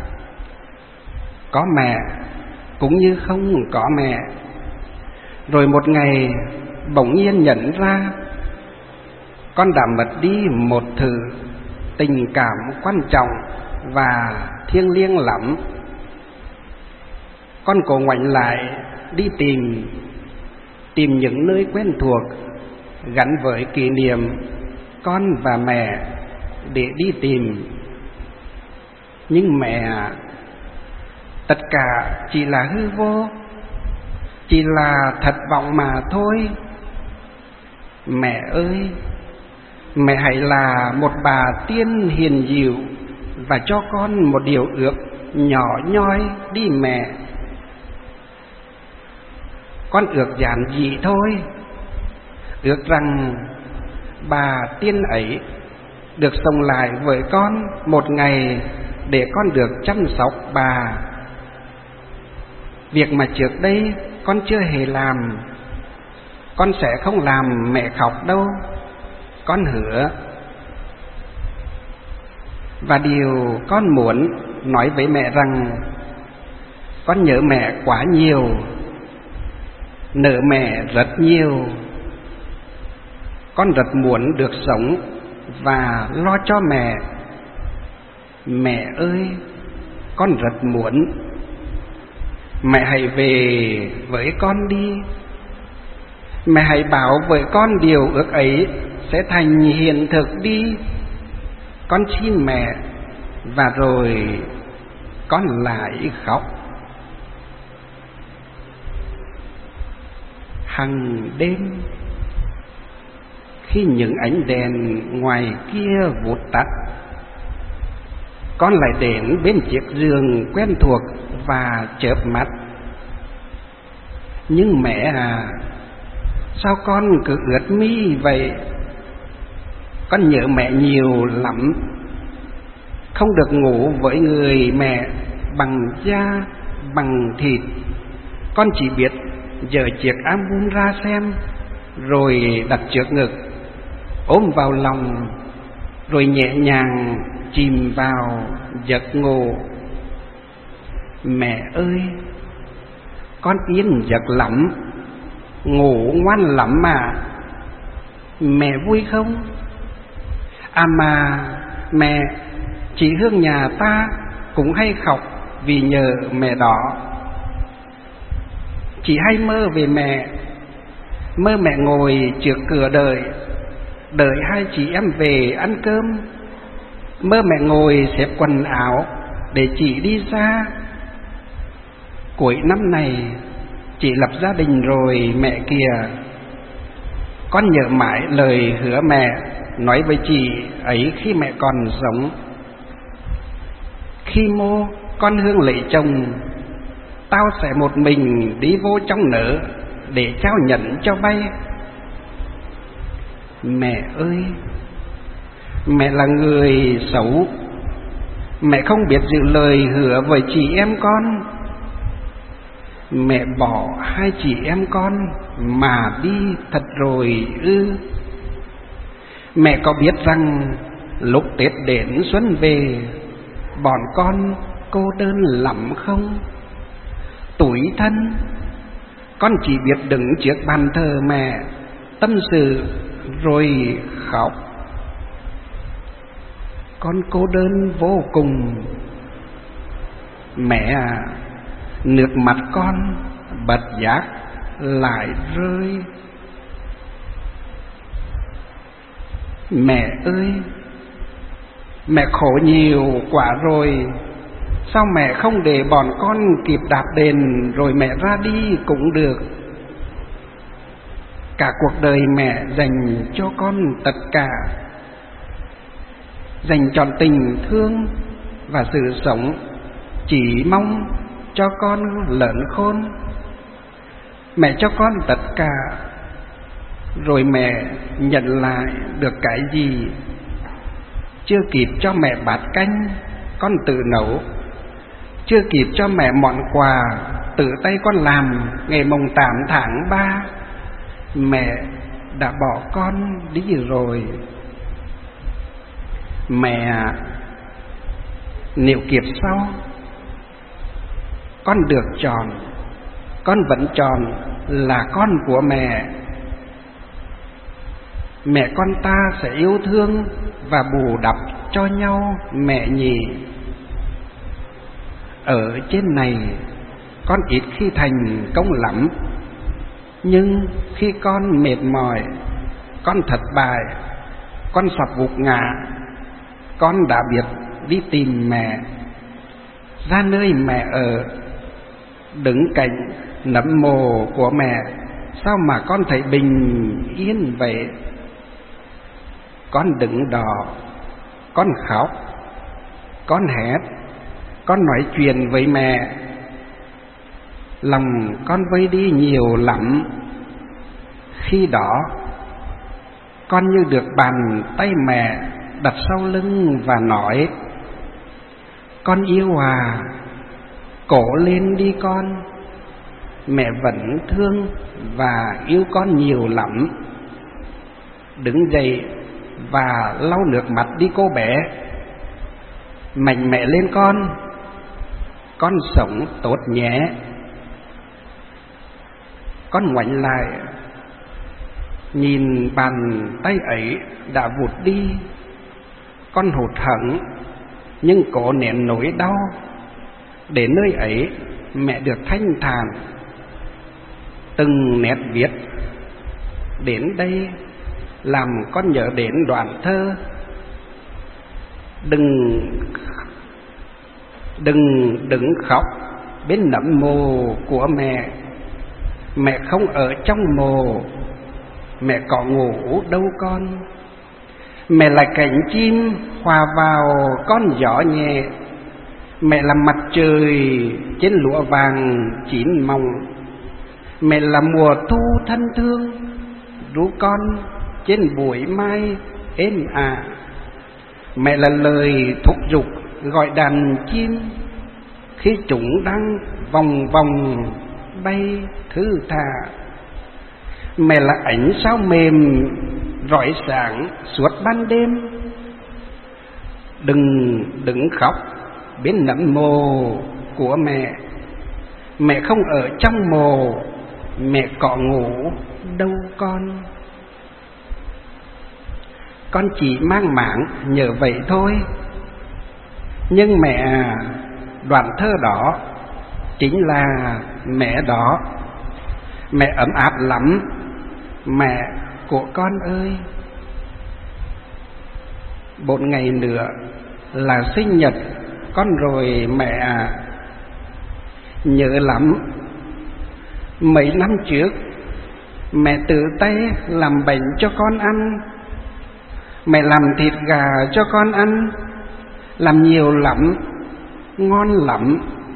Có mẹ cũng như không có mẹ. Rồi một ngày bỗng nhiên nhận ra con đã mất đi một thứ tình cảm quan trọng và thiêng liêng lắm. Con cố ngoảnh lại đi tìm Tìm những nơi quen thuộc gắn với kỷ niệm con và mẹ để đi tìm. Nhưng mẹ, tất cả chỉ là hư vô, chỉ là thất vọng mà thôi. Mẹ ơi, mẹ hãy là một bà tiên hiền dịu và cho con một điều ước nhỏ nhoi đi mẹ. Con ước giản dị thôi, ước rằng bà tiên ấy được sống lại với con một ngày để con được chăm sóc bà. Việc mà trước đây con chưa hề làm, con sẽ không làm mẹ khóc đâu. Con hứa. Và điều con muốn nói với mẹ rằng con nhớ mẹ quá nhiều, nợ mẹ rất nhiều. Con rất muốn được sống và lo cho mẹ. Mẹ ơi, con rất muốn. Mẹ hãy về với con đi. Mẹ hãy bảo với con điều ước ấy sẽ thành hiện thực đi. Con xin mẹ. Và rồi con lại khóc. Hằng đêm, khi những ánh đèn ngoài kia vụt tắt, con lại đến bên chiếc giường quen thuộc và chớp mắt. Nhưng mẹ à, sao con cứ ướt mi vậy? Con nhớ mẹ nhiều lắm. Không được ngủ với người mẹ bằng da, bằng thịt. Con chỉ biết dở chiếc album ra xem, rồi đặt trước ngực, ôm vào lòng, rồi nhẹ nhàng chìm vào giấc ngủ. Mẹ ơi, con yên giấc lắm, ngủ ngoan lắm mà. Mẹ vui không? À mà mẹ, chị Hương nhà ta cũng hay khóc vì nhờ mẹ đó. Chị hay mơ về mẹ, mơ mẹ ngồi trước cửa đợi, đợi hai chị em về ăn cơm. Mơ mẹ ngồi xếp quần áo để chị đi xa. Cuối năm này chị lập gia đình rồi mẹ kìa. Con nhớ mãi lời hứa mẹ nói với chị ấy khi mẹ còn sống. Khi mô con Hương lấy chồng, tao sẽ một mình đi vô trong nở để trao nhận cho bay. Mẹ ơi, mẹ là người xấu. Mẹ không biết giữ lời hứa với chị em con. Mẹ bỏ hai chị em con mà đi thật rồi ư? Mẹ có biết rằng lúc Tết đến xuân về, bọn con cô đơn lắm không? Tủi thân, con chỉ biết đứng trước bàn thờ mẹ, tâm sự rồi khóc. Con cô đơn vô cùng. Mẹ à, nước mắt con bật giác lại rơi. Mẹ ơi, mẹ khổ nhiều quá rồi. Sao mẹ không để bọn con kịp đạp đền rồi mẹ ra đi cũng được? Cả cuộc đời mẹ dành cho con tất cả, dành trọn tình thương và sự sống, chỉ mong cho con lớn khôn. Mẹ cho con tất cả, rồi mẹ nhận lại được cái gì? Chưa kịp cho mẹ bát canh, con tự nấu. Chưa kịp cho mẹ món quà, tự tay con làm ngày mồng tám tháng ba. Mẹ đã bỏ con đi rồi. Mẹ, nếu kiếp sau con được chọn, con vẫn chọn là con của mẹ. Mẹ con ta sẽ yêu thương và bù đắp cho nhau mẹ nhỉ. Ở trên này con ít khi thành công lắm, nhưng khi con mệt mỏi, con thất bại, con sắp gục ngã, con đã biết đi tìm mẹ, ra nơi mẹ ở, đứng cạnh nấm mồ của mẹ. Sao mà con thấy bình yên vậy? Con đứng đó, con khóc, con hét, con nói chuyện với mẹ. Lòng con vơi đi nhiều lắm. Khi đó con như được bàn tay mẹ đặt sau lưng và nói: con yêu à, cố lên đi con. Mẹ vẫn thương và yêu con nhiều lắm. Đứng dậy và lau nước mắt đi cô bé. Mạnh mẽ lên con, con sống tốt nhé. Con ngoảnh lại, nhìn bàn tay ấy đã vụt đi. Con hụt hẫng nhưng cố nén nỗi đau. Để nơi ấy mẹ được thanh thản. Từng nét viết đến đây làm con nhớ đến đoạn thơ. Đừng Đừng đứng khóc bên nấm mồ của mẹ. Mẹ không ở trong mồ, mẹ có ngủ đâu con. Mẹ là cánh chim hòa vào con gió nhẹ. Mẹ là mặt trời trên lúa vàng chín mọng. Mẹ là mùa thu thân thương ru con trên bụi mai êm ả. Mẹ là lời thúc giục gọi đàn chim khi chúng đang vòng vòng bay thư thả. Mẹ là ánh sao mềm rọi sáng suốt ban đêm. Đừng đứng khóc bên nấm mồ của mẹ. Mẹ không ở trong mồ, mẹ có ngủ đâu con. Con chỉ mang máng nhờ vậy thôi. Nhưng mẹ, đoạn thơ đó chính là mẹ đó. Mẹ ấm áp lắm, mẹ của con ơi. Bốn ngày nữa là sinh nhật con rồi mẹ à. Nhớ lắm, mấy năm trước mẹ tự tay làm bánh cho con ăn. Mẹ làm thịt gà cho con ăn, làm nhiều lắm, ngon lắm.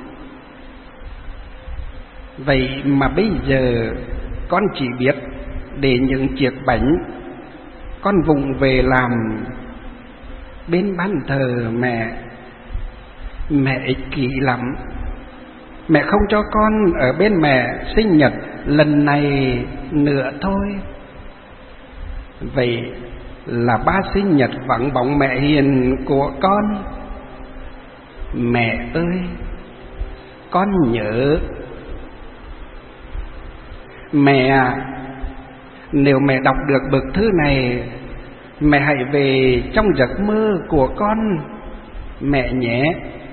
Vậy mà bây giờ con chỉ biết để những chiếc bánh con vụng về làm bên bàn thờ mẹ. Mẹ ích kỷ lắm. Mẹ không cho con ở bên mẹ sinh nhật lần này nữa thôi. Vậy là ba sinh nhật vắng bóng mẹ hiền của con. Mẹ ơi, con nhớ. Mẹ, nếu mẹ đọc được bức thư này, mẹ hãy về trong giấc mơ của con mẹ nhé.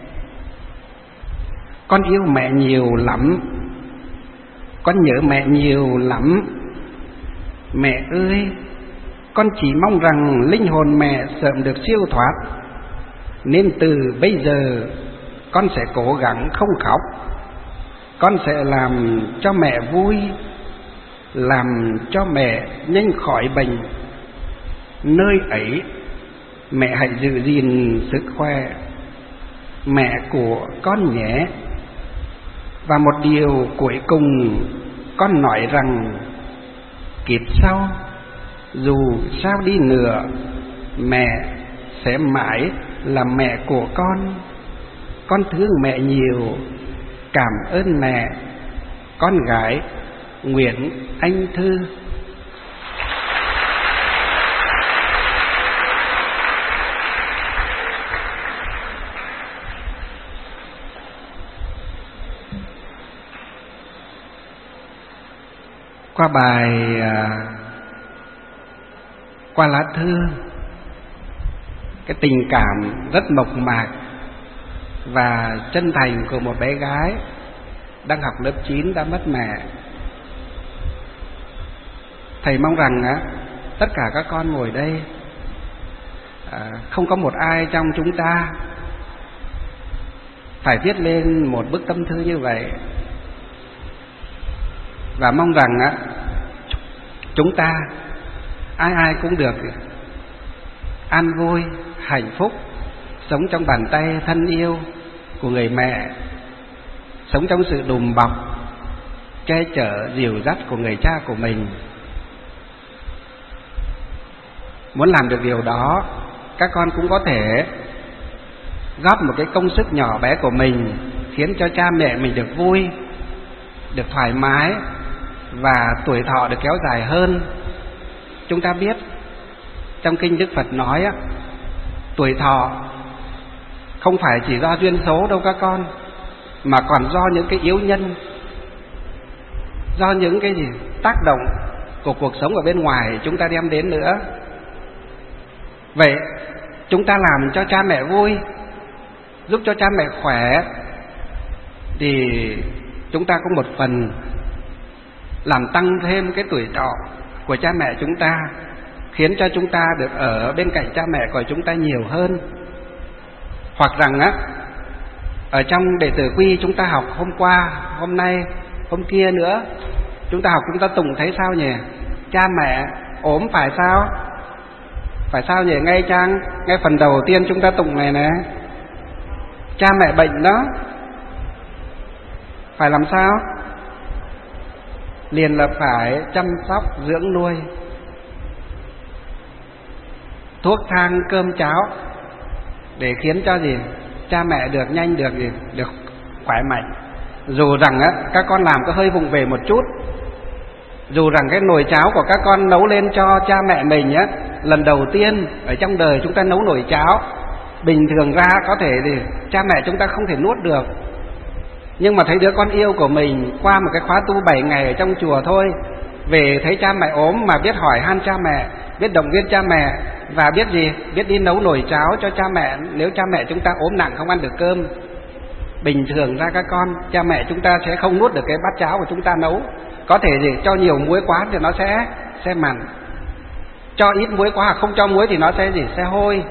Con yêu mẹ nhiều lắm, con nhớ mẹ nhiều lắm. Mẹ ơi, con chỉ mong rằng linh hồn mẹ sớm được siêu thoát. Nên từ bây giờ con sẽ cố gắng không khóc. Con sẽ làm cho mẹ vui, làm cho mẹ nhanh khỏi bệnh. Nơi ấy mẹ hãy giữ gìn sức khỏe, mẹ của con nhé. Và một điều cuối cùng con nói rằng kiếp sau dù sao đi nữa, mẹ sẽ mãi là mẹ của con. Con thương mẹ nhiều, cảm ơn mẹ. Con gái Nguyễn Anh Thư. Qua bài qua lá thư, cái tình cảm rất mộc mạc và chân thành của một bé gái đang học lớp chín đã mất mẹ. Thầy mong rằng á, tất cả các con ngồi đây, à, không có một ai trong chúng ta phải viết lên một bức tâm thư như vậy. Và mong rằng á, chúng ta ai ai cũng được an vui, hạnh phúc, sống trong bàn tay thân yêu của người mẹ, sống trong sự đùm bọc, che chở, dìu dắt của người cha của mình. Muốn làm được điều đó, các con cũng có thể góp một cái công sức nhỏ bé của mình, khiến cho cha mẹ mình được vui, được thoải mái và tuổi thọ được kéo dài hơn. Chúng ta biết trong kinh Đức Phật nói á, tuổi thọ không phải chỉ do duyên số đâu các con, mà còn do những cái yếu nhân, do những cái gì tác động của cuộc sống ở bên ngoài chúng ta đem đến nữa. Vậy chúng ta làm cho cha mẹ vui, giúp cho cha mẹ khỏe, thì chúng ta có một phần làm tăng thêm cái tuổi thọ của cha mẹ chúng ta, khiến cho chúng ta được ở bên cạnh cha mẹ của chúng ta nhiều hơn. Hoặc rằng á, ở trong đệ tử quy chúng ta học hôm qua, hôm nay, hôm kia nữa, chúng ta học chúng ta tụng thấy sao nhỉ? Cha mẹ ốm phải sao? Phải sao nhỉ? Ngay trang, ngay phần đầu tiên chúng ta tụng này nè, cha mẹ bệnh đó, phải làm sao? Liền là phải chăm sóc dưỡng nuôi, thuốc thang cơm cháo, để khiến cho gì? Cha mẹ được nhanh, được gì? Được khỏe mạnh. Dù rằng á, các con làm có hơi vụng về một chút, dù rằng cái nồi cháo của các con nấu lên cho cha mẹ mình á, lần đầu tiên ở trong đời chúng ta nấu nồi cháo, bình thường ra có thể thì cha mẹ chúng ta không thể nuốt được, nhưng mà thấy đứa con yêu của mình qua một cái khóa tu bảy ngày ở trong chùa thôi, về thấy cha mẹ ốm mà biết hỏi han cha mẹ, biết động viên cha mẹ, và biết gì? Biết đi nấu nồi cháo cho cha mẹ nếu cha mẹ chúng ta ốm nặng không ăn được cơm. Bình thường ra các con, cha mẹ chúng ta sẽ không nuốt được cái bát cháo của chúng ta nấu. Có thể gì? Cho nhiều muối quá thì nó sẽ sẽ mặn, cho ít muối quá hoặc không cho muối thì nó sẽ gì? Sẽ hôi.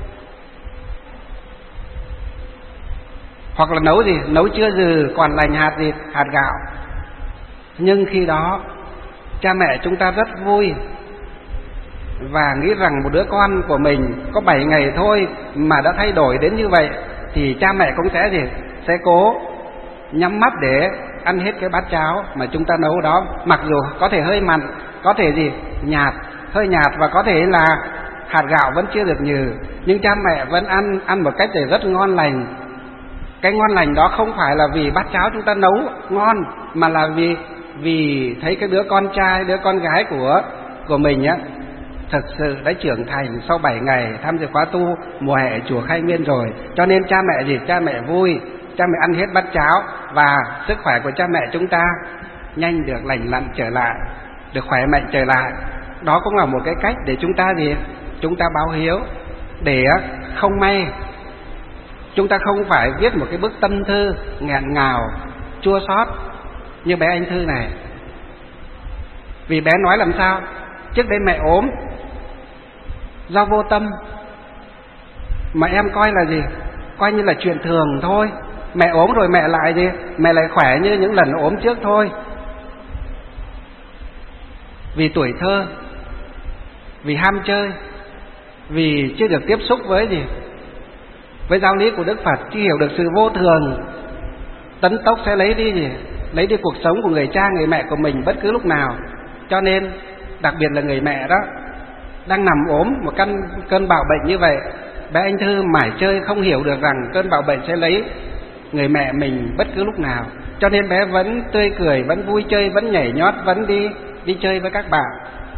Hoặc là nấu gì? Nấu chưa dừ còn lành hạt gì? Hạt gạo. Nhưng khi đó cha mẹ chúng ta rất vui, và nghĩ rằng một đứa con của mình có bảy ngày thôi mà đã thay đổi đến như vậy, thì cha mẹ cũng sẽ gì? Sẽ cố nhắm mắt để ăn hết cái bát cháo mà chúng ta nấu đó. Mặc dù có thể hơi mặn, có thể gì? Nhạt, hơi nhạt, và có thể là hạt gạo vẫn chưa được nhừ, nhưng cha mẹ vẫn ăn ăn một cách để rất ngon lành. Cái ngon lành đó không phải là vì bát cháo chúng ta nấu ngon, mà là vì vì thấy cái đứa con trai, đứa con gái của của mình á thật sự đã trưởng thành sau bảy ngày tham dự khóa tu mùa hè ở chùa Khai Nguyên rồi. Cho nên cha mẹ gì? Cha mẹ vui, cha mẹ ăn hết bát cháo, và sức khỏe của cha mẹ chúng ta nhanh được lành lặn trở lại, được khỏe mạnh trở lại. Đó cũng là một cái cách để chúng ta gì? Chúng ta báo hiếu, để không may chúng ta không phải viết một cái bức tâm thư nghẹn ngào, chua xót như bé anh Thư này. Vì bé nói làm sao? Trước đây mẹ ốm do vô tâm, mà em coi là gì? Coi như là chuyện thường thôi. Mẹ ốm rồi mẹ lại gì? Mẹ lại khỏe như những lần ốm trước thôi. Vì tuổi thơ, vì ham chơi, vì chưa được tiếp xúc với gì? Với giáo lý của Đức Phật, chưa hiểu được sự vô thường, tấn tốc sẽ lấy đi gì? Lấy đi cuộc sống của người cha, người mẹ của mình bất cứ lúc nào. Cho nên đặc biệt là người mẹ đó, đang nằm ốm một căn cơn bạo bệnh như vậy, bé anh Thư mải chơi không hiểu được rằng cơn bạo bệnh sẽ lấy người mẹ mình bất cứ lúc nào. Cho nên bé vẫn tươi cười, vẫn vui chơi, vẫn nhảy nhót, vẫn đi đi chơi với các bạn.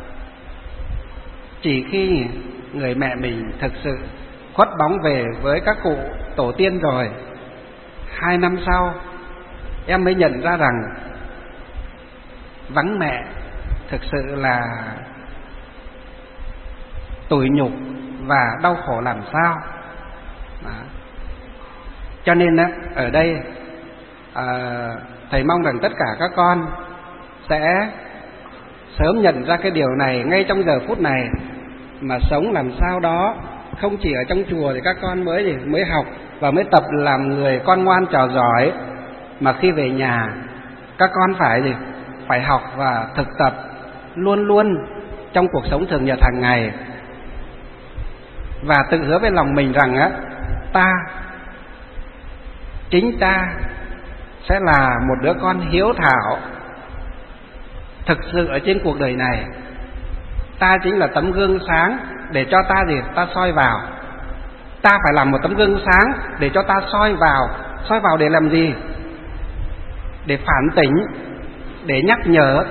Chỉ khi người mẹ mình thực sự khuất bóng về với các cụ tổ tiên rồi, hai năm sau em mới nhận ra rằng vắng mẹ thực sự là tủi nhục và đau khổ làm sao. Đó. Cho nên á, ở đây à, thầy mong rằng tất cả các con sẽ sớm nhận ra cái điều này ngay trong giờ phút này, mà sống làm sao đó không chỉ ở trong chùa thì các con mới gì mới học và mới tập làm người con ngoan trò giỏi, mà khi về nhà các con phải gì phải học và thực tập luôn luôn trong cuộc sống thường nhật hàng ngày, và tự hứa với lòng mình rằng á, ta chính ta sẽ là một đứa con hiếu thảo thực sự ở trên cuộc đời này. Ta chính là tấm gương sáng để cho ta gì ta soi vào. Ta phải làm một tấm gương sáng để cho ta soi vào. Soi vào để làm gì? Để phản tỉnh, để nhắc nhở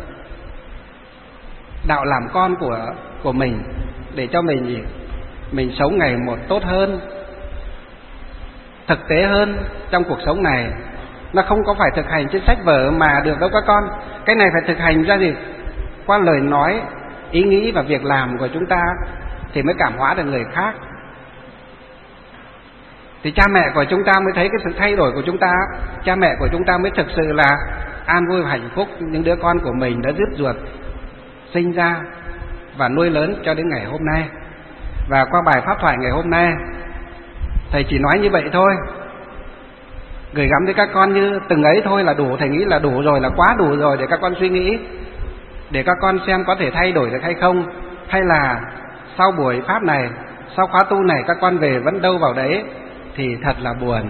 đạo làm con của của mình, để cho mình gì mình sống ngày một tốt hơn. thực tế hơn trong cuộc sống này. Nó không có phải thực hành trên sách vở mà được đâu các con. Cái này phải thực hành ra gì? Qua lời nói, ý nghĩ và việc làm của chúng ta thì mới cảm hóa được người khác. Thì cha mẹ của chúng ta mới thấy cái sự thay đổi của chúng ta. Cha mẹ của chúng ta mới thực sự là an vui và hạnh phúc những đứa con của mình đã rứt ruột sinh ra và nuôi lớn cho đến ngày hôm nay. Và qua bài pháp thoại ngày hôm nay, thầy chỉ nói như vậy thôi, gửi gắm tới các con như từng ấy thôi là đủ. Thầy nghĩ là đủ rồi, là quá đủ rồi để các con suy nghĩ, để các con xem có thể thay đổi được hay không. Hay là sau buổi pháp này, sau khóa tu này các con về vẫn đâu vào đấy thì thật là buồn.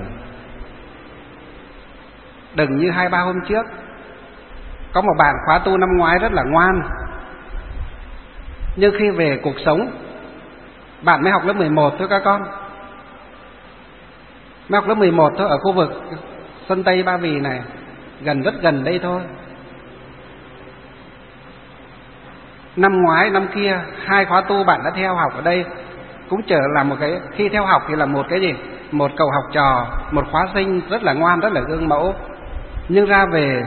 Đừng như hai ba hôm trước, có một bạn khóa tu năm ngoái rất là ngoan, nhưng khi về cuộc sống, bạn mới học lớp mười một thôi các con, mới học lớp mười một thôi, ở khu vực Sơn Tây Ba Vì này, gần rất gần đây thôi. Năm ngoái, năm kia, hai khóa tu bạn đã theo học ở đây, cũng trở là một cái, khi theo học thì là một cái gì? Một cậu học trò, một khóa sinh rất là ngoan, rất là gương mẫu. Nhưng ra về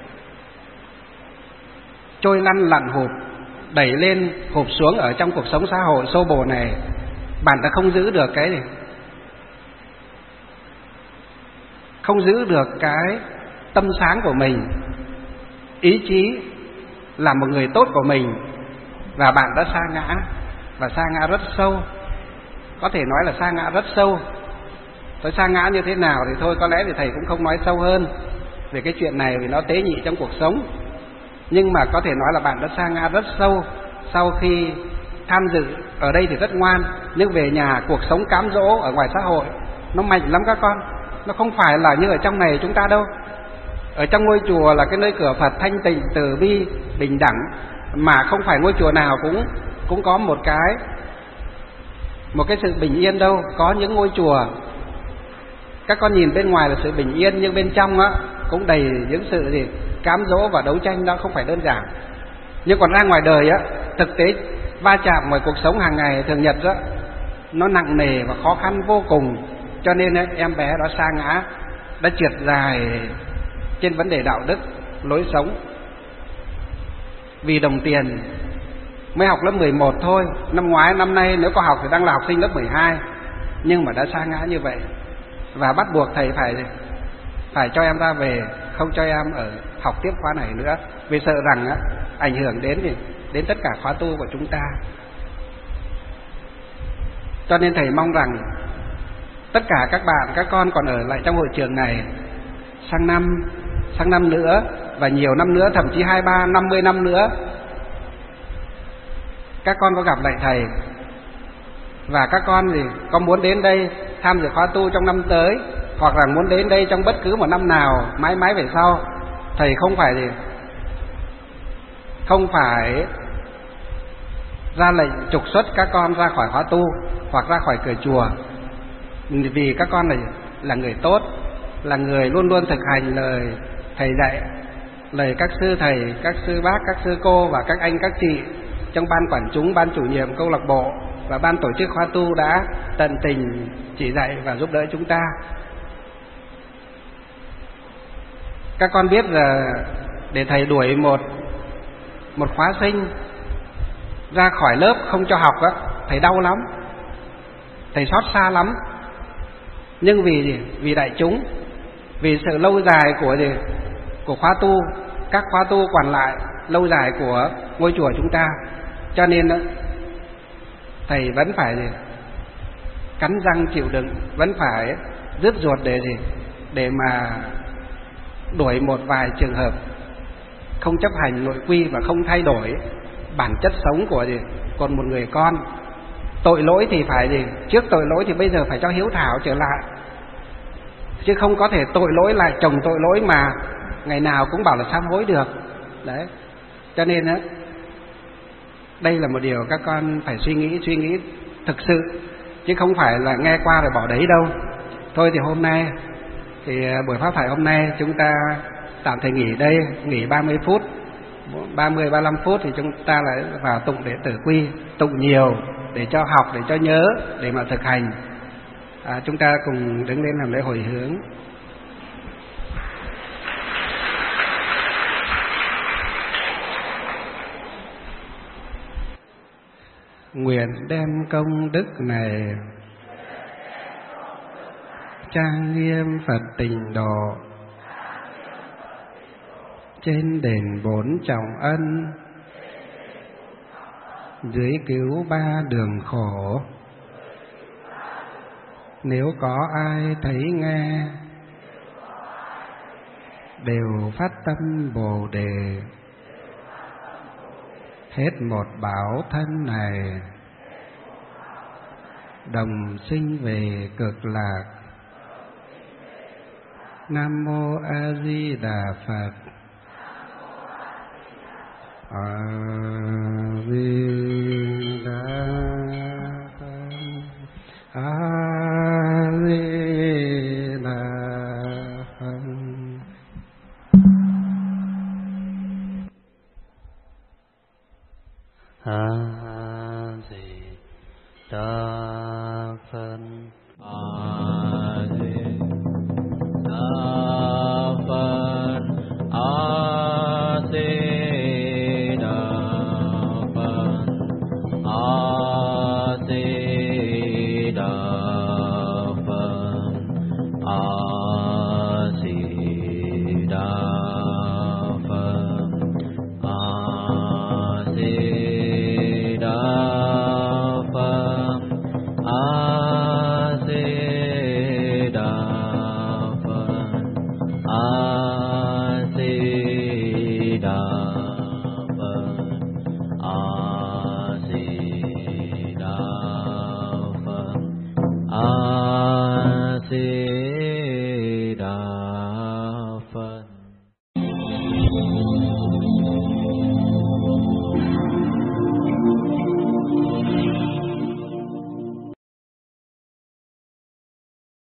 trôi lăn lặn hụt, đẩy lên hụp xuống ở trong cuộc sống xã hội xô bồ này, bạn đã không giữ được cái gì? Không giữ được cái tâm sáng của mình, ý chí là một người tốt của mình, và bạn đã sa ngã, và sa ngã rất sâu. Có thể nói là sa ngã rất sâu. Tôi sa ngã như thế nào thì thôi, có lẽ thì thầy cũng không nói sâu hơn về cái chuyện này vì nó tế nhị trong cuộc sống. Nhưng mà có thể nói là bạn đã sa ngã rất sâu sau khi tham dự ở đây thì rất ngoan, nhưng về nhà cuộc sống cám dỗ ở ngoài xã hội nó mạnh lắm các con. Nó không phải là như ở trong này chúng ta đâu. Ở trong ngôi chùa là cái nơi cửa Phật thanh tịnh, từ bi, bình đẳng, mà không phải ngôi chùa nào cũng cũng có một cái một cái sự bình yên đâu. Có những ngôi chùa các con nhìn bên ngoài là sự bình yên, nhưng bên trong á cũng đầy những sự gì cám dỗ và đấu tranh, đó không phải đơn giản. Nhưng còn ra ngoài đời á, thực tế va chạm ngoài cuộc sống hàng ngày thường nhật á, nó nặng nề và khó khăn vô cùng. Cho nên ấy, em bé đó sa ngã, đã trượt dài trên vấn đề đạo đức, lối sống. Vì đồng tiền mới học lớp mười một thôi. Năm ngoái, năm nay nếu có học thì đang là học sinh lớp mười hai, nhưng mà đã sa ngã như vậy. Và bắt buộc thầy phải phải cho em ra về, không cho em ở học tiếp khóa này nữa, vì sợ rằng á, ảnh hưởng đến thì đến tất cả khóa tu của chúng ta. Cho nên thầy mong rằng tất cả các bạn, các con còn ở lại trong hội trường này sang năm, sang năm nữa và nhiều năm nữa, thậm chí hai ba, năm mươi năm nữa, các con có gặp lại thầy, và các con thì có muốn đến đây tham dự khóa tu trong năm tới, hoặc là muốn đến đây trong bất cứ một năm nào mãi mãi về sau, thầy không phải gì không phải ra lệnh trục xuất các con ra khỏi khóa tu hoặc ra khỏi cửa chùa, vì các con này là người tốt, là người luôn luôn thực hành lời thầy dạy, lời các sư thầy, các sư bác, các sư cô và các anh các chị trong ban quản chúng, ban chủ nhiệm câu lạc bộ và ban tổ chức khóa tu đã tận tình chỉ dạy và giúp đỡ chúng ta. Các con biết là để thầy đuổi một một khóa sinh ra khỏi lớp không cho học á, thầy đau lắm, thầy xót xa lắm. Nhưng vì gì? Vì đại chúng, vì sự lâu dài của gì? Của khóa tu, các khóa tu còn lại lâu dài của ngôi chùa chúng ta, cho nên đó, thầy vẫn phải gì? Cắn răng chịu đựng, vẫn phải rứt ruột để gì? Để mà đuổi một vài trường hợp không chấp hành nội quy và không thay đổi bản chất sống của gì? Còn một người con. Tội lỗi thì phải gì? Trước tội lỗi thì bây giờ phải cho hiếu thảo trở lại, chứ không có thể tội lỗi lại chồng tội lỗi mà ngày nào cũng bảo là sám hối được. Đấy. Cho nên á, đây là một điều các con phải suy nghĩ, suy nghĩ thực sự, chứ không phải là nghe qua rồi bỏ đấy đâu. Thôi thì hôm nay thì buổi pháp thoại hôm nay chúng ta tạm thời nghỉ đây, nghỉ ba mươi phút, ba mươi ba mươi lăm phút thì chúng ta lại vào tụng để tử quy, tụng nhiều để cho học, để cho nhớ, để mà thực hành. À, chúng ta cùng đứng lên làm lễ hồi hướng. Nguyện đem công đức này trang nghiêm Phật Tịnh Độ, trên đền bốn trọng ân, dưới cứu ba đường khổ. Nếu có ai thấy nghe, đều phát tâm Bồ Đề, hết một bảo thân này, đồng sinh về cực lạc. Nam Mô A Di Đà Phật. A Di